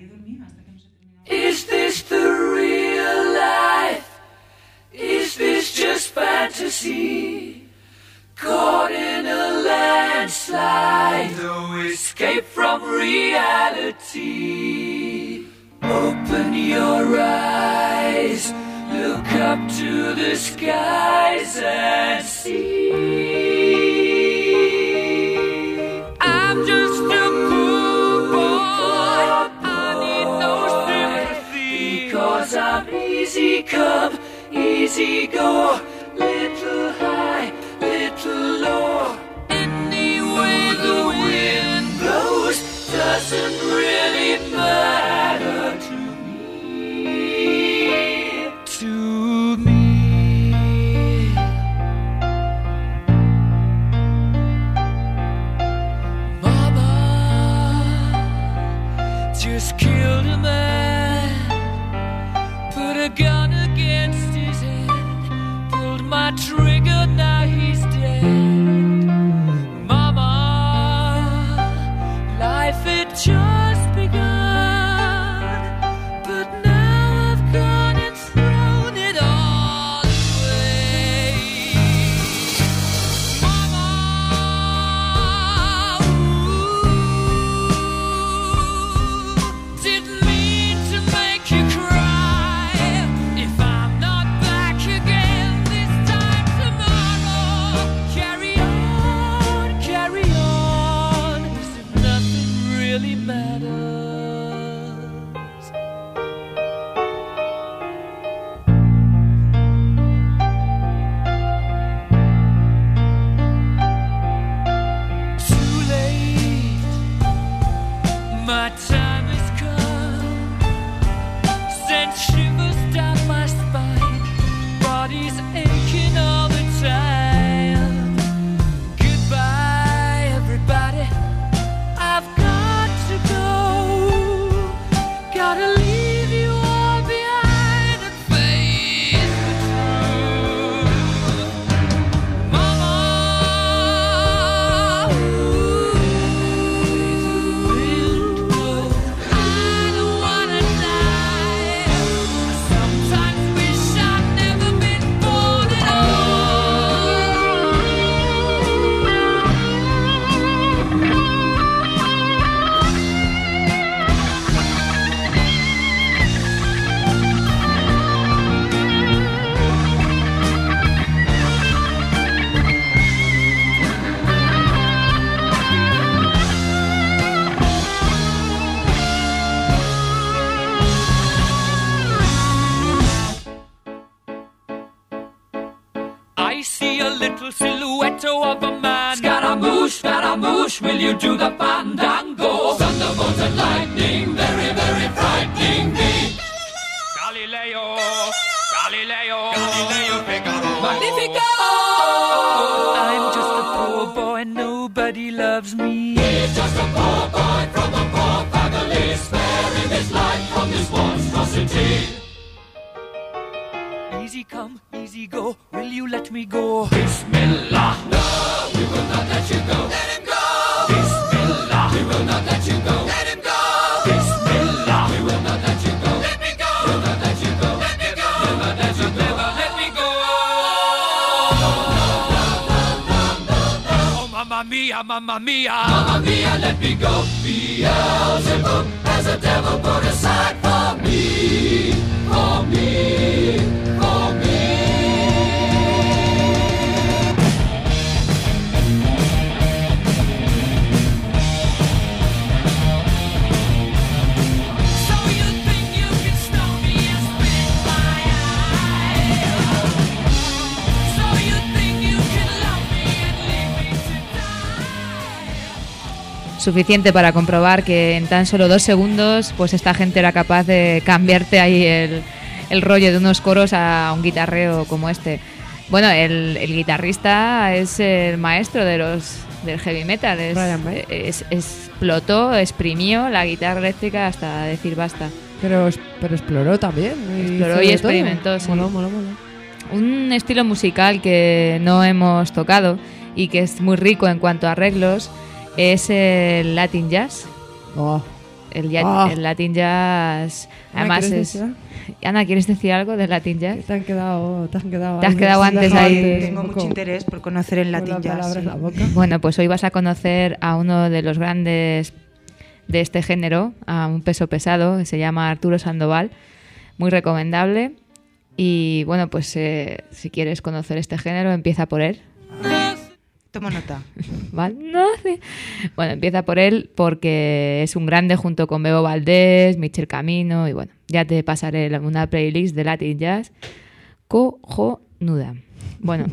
Is this the real life? Is this just fantasy? Caught in a landslide, no escape from reality. Open your eyes, look up to the skies and see. I'm just a poor boy, I need no sympathy, because I'm easy come, easy go, little high, little low. Any way the wind blows doesn't really matter to me, to me. Mama just killed a man, put a gun against his head, pulled my trigger, now he's dead. Mama, life had just begun, but now I've gone and thrown it all away. Mama, ooh, didn't mean to make you cry. If I'm not back again this time tomorrow, carry on, carry on, as if nothing really matters. Too late, my time has come, sent shivers down my spine, body's aching all the time. Goodbye, everybody, I've got to go, gotta leave you all behind and face the truth. Mama, ooh, I don't wanna die. Sometimes wish I'd never been born at I see a little silhouette of a man. Scaramouche, Scaramouche, will you do the fandango? Thunderbolt and lightning, very, very frightening me. Galileo, Galileo, Galileo Figaro. Magnifico! I'm just a poor boy, nobody loves me. He's just a poor boy from a poor family, sparing his life from this monstrosity. Easy come, easy go, will you let me go? Bismillah, no, we will not let you go. Let him go! Bismillah, we will not let you go. Let him go! Bismillah, we will not let you go. Let me go! We'll not let you go. Let me go! We'll not let you go. Never let me go! Oh, mamma mia, mamma mia! Mamma mia, let me go! Beelzebub has a devil put aside for me, for me, for me. So you suficiente para comprobar que en tan solo dos segundos pues esta gente era capaz de cambiarte ahí el, el rollo de unos coros a un guitarreo como este. Bueno, el, el guitarrista es el maestro de los del heavy metal, es, es, explotó, exprimió la guitarra eléctrica hasta decir basta. Pero, pero exploró también. Exploró y experimentó, sí. Moló, moló, moló. Un estilo musical que no hemos tocado y que es muy rico en cuanto a arreglos es el Latin Jazz. Oh. El, ya, oh. el Latin Jazz. Además Ana, es. Decir? Ana, ¿quieres decir algo del Latin Jazz? Te han quedado, te han quedado te has quedado antes ahí. Tengo mucho interés por conocer el Latin Jazz. Sí. La boca. Bueno, pues hoy vas a conocer a uno de los grandes de este género, a un peso pesado, que se llama Arturo Sandoval. Muy recomendable. Y bueno, pues eh, si quieres conocer este género, empieza por él. Tomo nota. ¿Vale? No, sí. Bueno, empieza por él porque es un grande junto con Bebo Valdés, Michel Camino y bueno, ya te pasaré una playlist de Latin Jazz cojonuda. Bueno,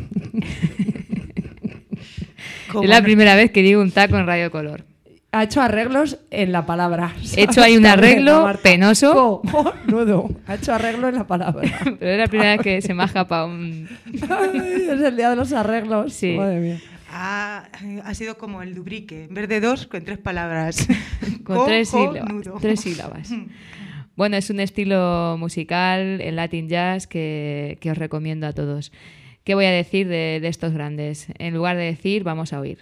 es la primera vez que digo un taco en Radio Color. Ha hecho arreglos en la palabra. He hecho ahí un arreglo penoso. Cojonudo. Ha hecho arreglo en la palabra. Pero es la primera vez que se me ha escapado un... Ay, es el día de los arreglos. Sí. Madre mía. Ah, ha sido como el Dubrique, en vez de dos, con tres palabras. Con tres sílabas, tres sílabas. Bueno, es un estilo musical, el Latin Jazz, que, que os recomiendo a todos. ¿Qué voy a decir de, de estos grandes? En lugar de decir, vamos a oír.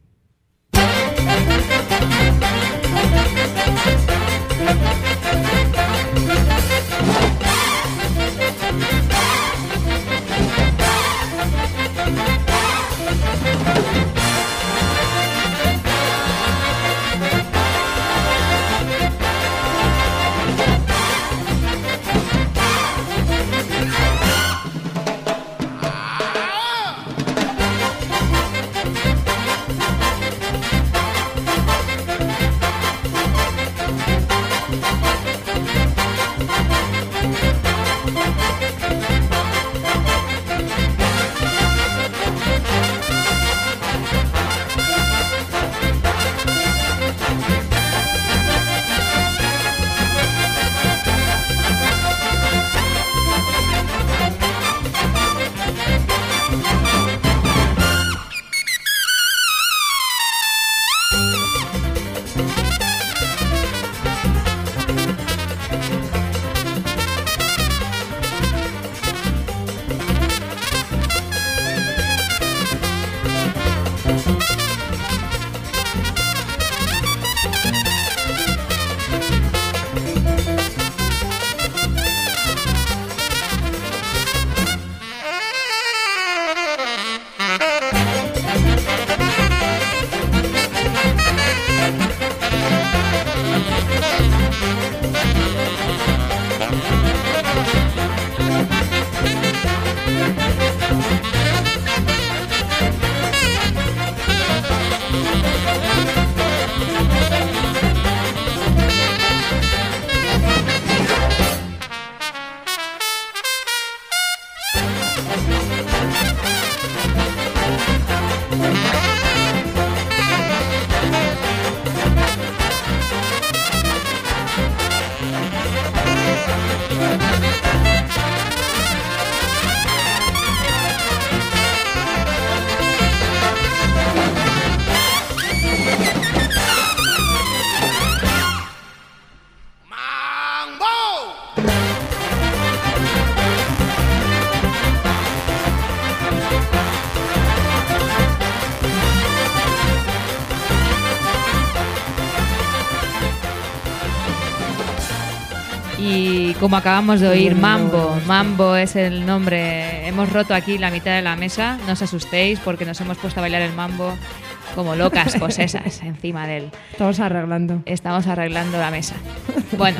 Y como acabamos de oír, Mambo. Mambo es el nombre. Hemos roto aquí la mitad de la mesa. No os asustéis porque nos hemos puesto a bailar el mambo como locas posesas encima de él. Estamos arreglando. Estamos arreglando la mesa. Bueno,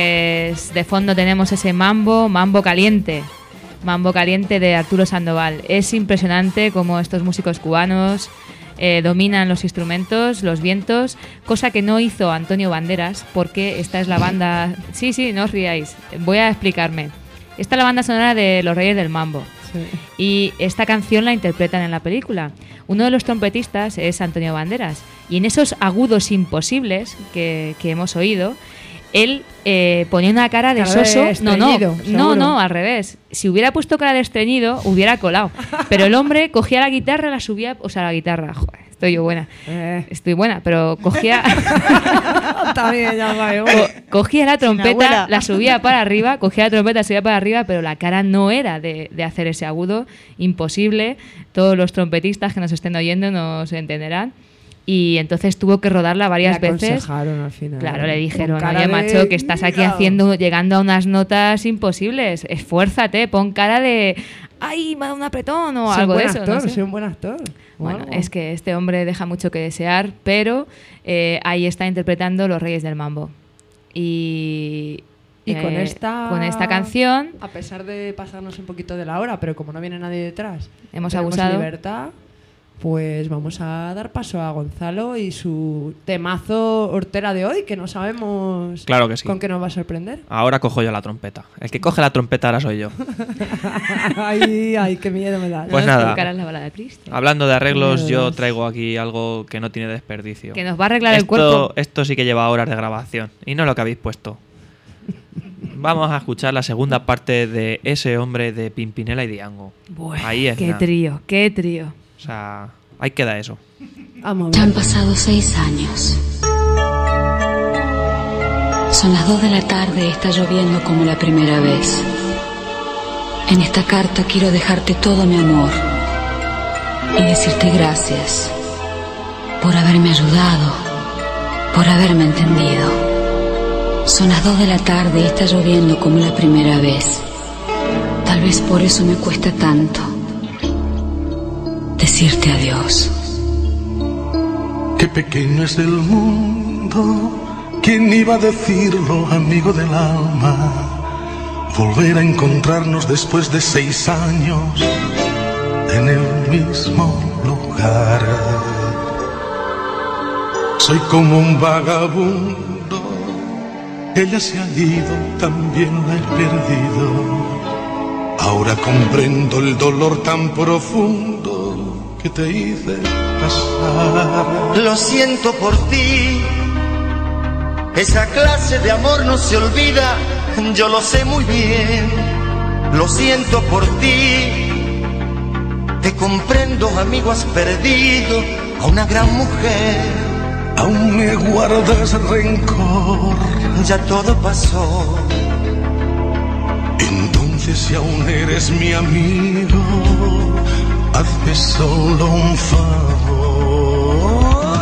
pues de fondo tenemos ese mambo, mambo caliente. Mambo caliente de Arturo Sandoval. Es impresionante cómo estos músicos cubanos eh, dominan los instrumentos, los vientos, cosa que no hizo Antonio Banderas, porque esta es la banda... Sí, sí, no os riáis, voy a explicarme. Esta es la banda sonora de Los Reyes del Mambo. Sí. Y esta canción la interpretan en la película. Uno de los trompetistas es Antonio Banderas Y en esos agudos imposibles que, que hemos oído, él eh, ponía una cara de Cara de soso. No, no, estreñido, no, seguro. no, al revés. Si hubiera puesto cara de estreñido, hubiera colado. Pero el hombre cogía la guitarra, la subía, o sea, la guitarra, joder, estoy yo buena. Eh. Estoy buena, pero cogía También ya va, igual. co- cogía la trompeta, abuela. la subía para arriba, cogía la trompeta, la subía para arriba, pero la cara no era de, de hacer ese agudo, imposible. Todos los trompetistas que nos estén oyendo nos entenderán. Y entonces tuvo que rodarla varias Le veces. aconsejaron al final. Claro, le dijeron, Con cara oye, de, macho, que estás aquí "Mira". haciendo, llegando a unas notas imposibles. Esfuérzate, pon cara de, ay, me ha dado un apretón o Soy algo un de buen eso. actor, no sé. soy un buen actor. o Bueno, algo. es que este hombre deja mucho que desear, pero eh, ahí está interpretando Los Reyes del Mambo. Y, Y con eh, esta con esta canción a pesar de pasarnos un poquito de la hora, pero como no viene nadie detrás, Hemos tenemos abusado. libertad, pues vamos a dar paso a Gonzalo y su temazo hortera de hoy, que no sabemos Claro que sí. con qué nos va a sorprender. Ahora cojo yo la trompeta. El que coge la trompeta ahora soy yo. ay, ay, qué miedo me da. Pues no nos nada. tocarás la balada triste. Hablando de arreglos, yo Dios. traigo aquí algo que no tiene desperdicio. Que nos va a arreglar el esto, cuerpo. esto sí que lleva horas de grabación. Y no lo que habéis puesto. Vamos a escuchar la segunda parte de Ese hombre de Pimpinela y Diango. Bueno, Ahí es qué nada. trío, qué trío. O sea, ahí queda eso. Vamos a Ya ver. han pasado seis años. Son las dos de la tarde y está lloviendo como la primera vez. En esta carta quiero dejarte todo mi amor y decirte gracias por haberme ayudado, por haberme entendido. Son las dos de la tarde y está lloviendo como la primera vez. Tal vez por eso me cuesta tanto decirte adiós. Qué pequeño es el mundo, ¿quién iba a decirlo, amigo del alma? Volver a encontrarnos después de seis años en el mismo lugar. Soy como un vagabundo, ella se ha ido, también la he perdido. Ahora comprendo el dolor tan profundo que te hice pasar. Lo siento por ti, esa clase de amor no se olvida, yo lo sé muy bien. Lo siento por ti, te comprendo, amigo, has perdido a una gran mujer. Aún me guardas rencor, ya todo pasó. Entonces si aún eres mi amigo, hazme solo un favor.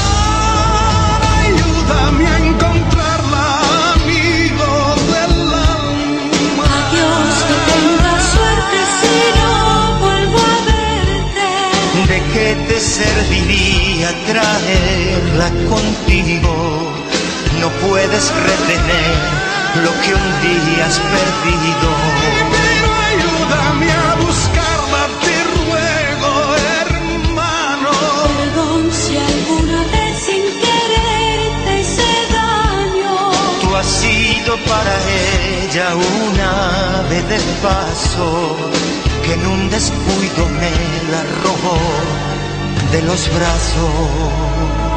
Ayúdame a encontrarla, amigo del alma. Adiós, que tengas suerte si no vuelvo a verte. ¿De qué te serviría traerla contigo? No puedes retener lo que un día has perdido. Pero ayúdame a buscarla, te ruego, hermano. Perdón si alguna vez sin querer te hice daño. Tú has sido para ella una ave de paso que en un descuido me la robó de los brazos.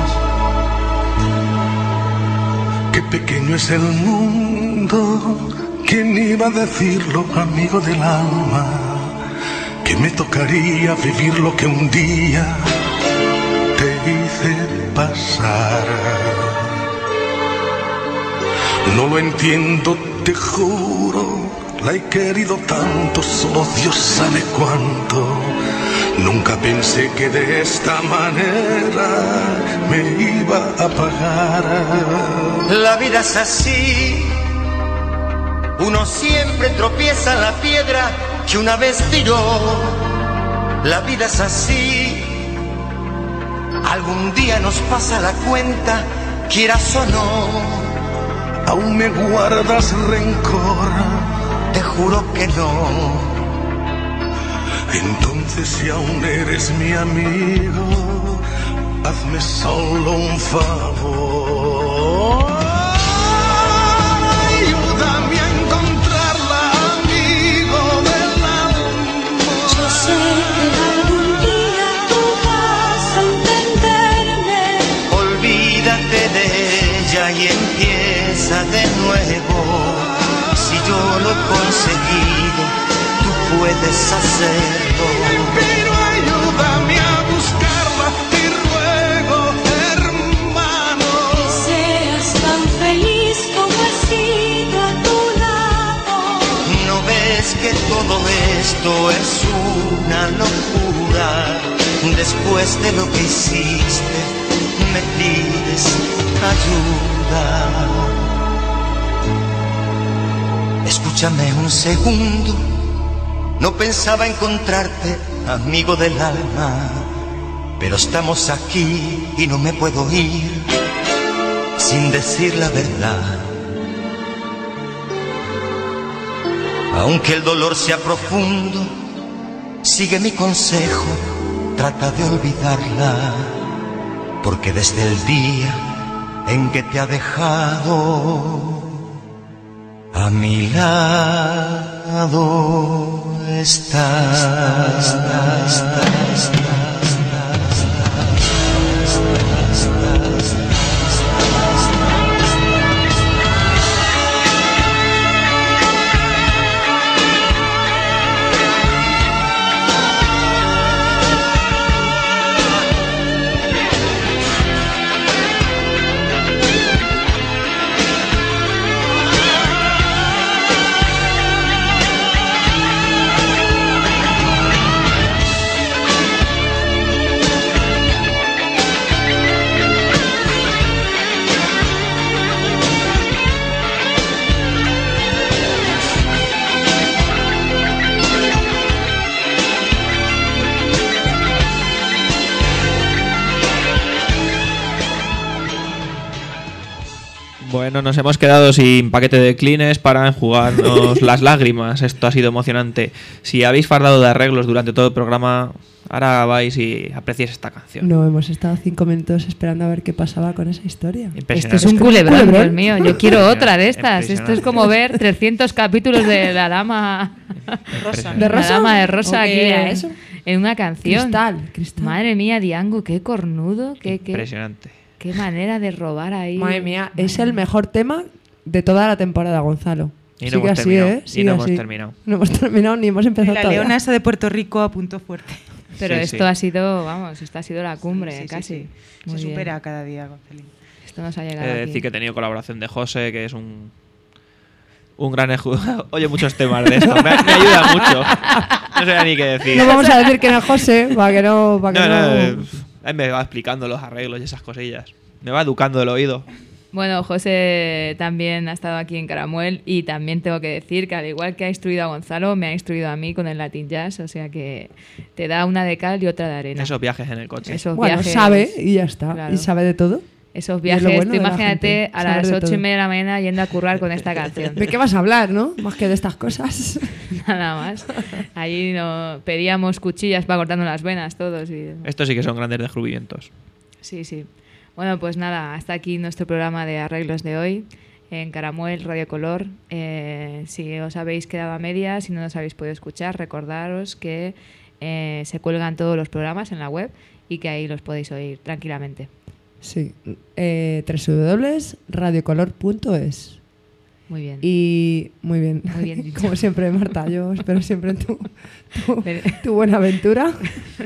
Qué pequeño es el mundo, ¿quién iba a decirlo, amigo del alma? Que me tocaría vivir lo que un día te hice pasar. No lo entiendo, te juro, la he querido tanto, solo Dios sabe cuánto. Nunca pensé que de esta manera me iba a pagar. La vida es así, uno siempre tropieza en la piedra que una vez tiró. La vida es así, algún día nos pasa la cuenta, quieras o no. Aún me guardas rencor, te juro que no. Entonces si aún eres mi amigo, hazme solo un favor. Ayúdame a encontrarla, amigo del alma. Yo sé que algún día tú vas a entenderme. de nuevo. Si yo lo he conseguido, tú puedes hacerlo. Pero ayúdame a buscarla y ruego, hermano, que seas tan feliz como he sido a tu lado. ¿No ves que todo esto es una locura? Después de lo que hiciste, me pides ayuda. Escúchame un segundo, no pensaba encontrarte, amigo del alma, pero estamos aquí y no me puedo ir sin decir la verdad. Aunque el dolor sea profundo, sigue mi consejo, trata de olvidarla, porque desde el día en que te ha dejado, a mi lado está, está, está, está. Bueno, nos hemos quedado sin paquete de Kleenex para enjugarnos las lágrimas. Esto ha sido emocionante. Si habéis fardado de arreglos durante todo el programa, ahora vais y apreciéis esta canción. No, hemos estado cinco minutos esperando a ver qué pasaba con esa historia. Esto es un culebrón, Dios mío. Yo quiero otra de estas. Esto es como ver trescientos capítulos de La Dama Rosa. ¿De Rosa? La Dama de Rosa aquí era en, eso? en una canción. Cristal, cristal. Madre mía, Diango, qué cornudo. Qué, qué, Impresionante. Qué manera de robar ahí. Madre mía, es el mejor tema de toda la temporada, Gonzalo. Y no Sigue hemos así, terminado. ¿eh? Y Sigue no hemos así. terminado. No hemos terminado ni hemos empezado La todavía. leona esa de Puerto Rico apuntó fuerte. Pero Sí, esto sí. ha sido, vamos, esto ha sido la cumbre, Sí, sí, casi. sí. Muy Se bien. supera cada día, Gonzalín. Esto nos ha llegado He de aquí. decir que he tenido colaboración de José, que es un un gran eju- Oye muchos temas de esto. Me, me ayuda mucho. No sé ni qué decir. No vamos a decir que no es José, para que no... Para que No, no, no, eh, él me va explicando los arreglos y esas cosillas. Me va educando el oído. Bueno, José también ha estado aquí en Caramuel y también tengo que decir que al igual que ha instruido a Gonzalo, me ha instruido a mí con el Latin Jazz, o sea que te da una de cal y otra de arena. Esos viajes en el coche. Esos Bueno, viajes, sabe y ya está. claro. Y sabe de todo. Esos Y es lo viajes, bueno tú de la imagínate gente, a saber las de ocho todo. y media de la mañana yendo a currar con esta canción. ¿De qué vas a hablar, no? Más que de estas cosas. Nada más. Allí no, pedíamos cuchillas para cortarnos las venas todos. Y... Estos sí que son grandes descubrimientos. Sí, sí. Bueno, pues nada, hasta aquí nuestro programa de arreglos de hoy en Caramuel, Radio Color. Eh, si os habéis quedado a medias, si no nos habéis podido escuchar, recordaros que eh, se cuelgan todos los programas en la web y que ahí los podéis oír tranquilamente. Sí. Eh, doble u doble u doble u punto radiocolor punto es. Muy bien. Y muy bien. Muy bien dicho. Como siempre, Marta, yo espero siempre en tu, tu, tu buena aventura.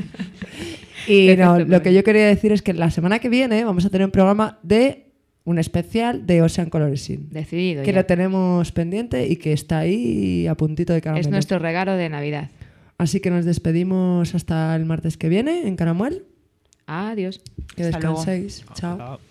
Y no, lo que yo quería decir es que la semana que viene vamos a tener un programa de un especial de Ocean Coloring. Decidido Que ya. lo tenemos pendiente y que está ahí a puntito de caramelo. Es nuestro regalo de Navidad. Así que nos despedimos hasta el martes que viene en Caramuel. Adiós. Que Hasta luego. descanséis. Chao. Chao.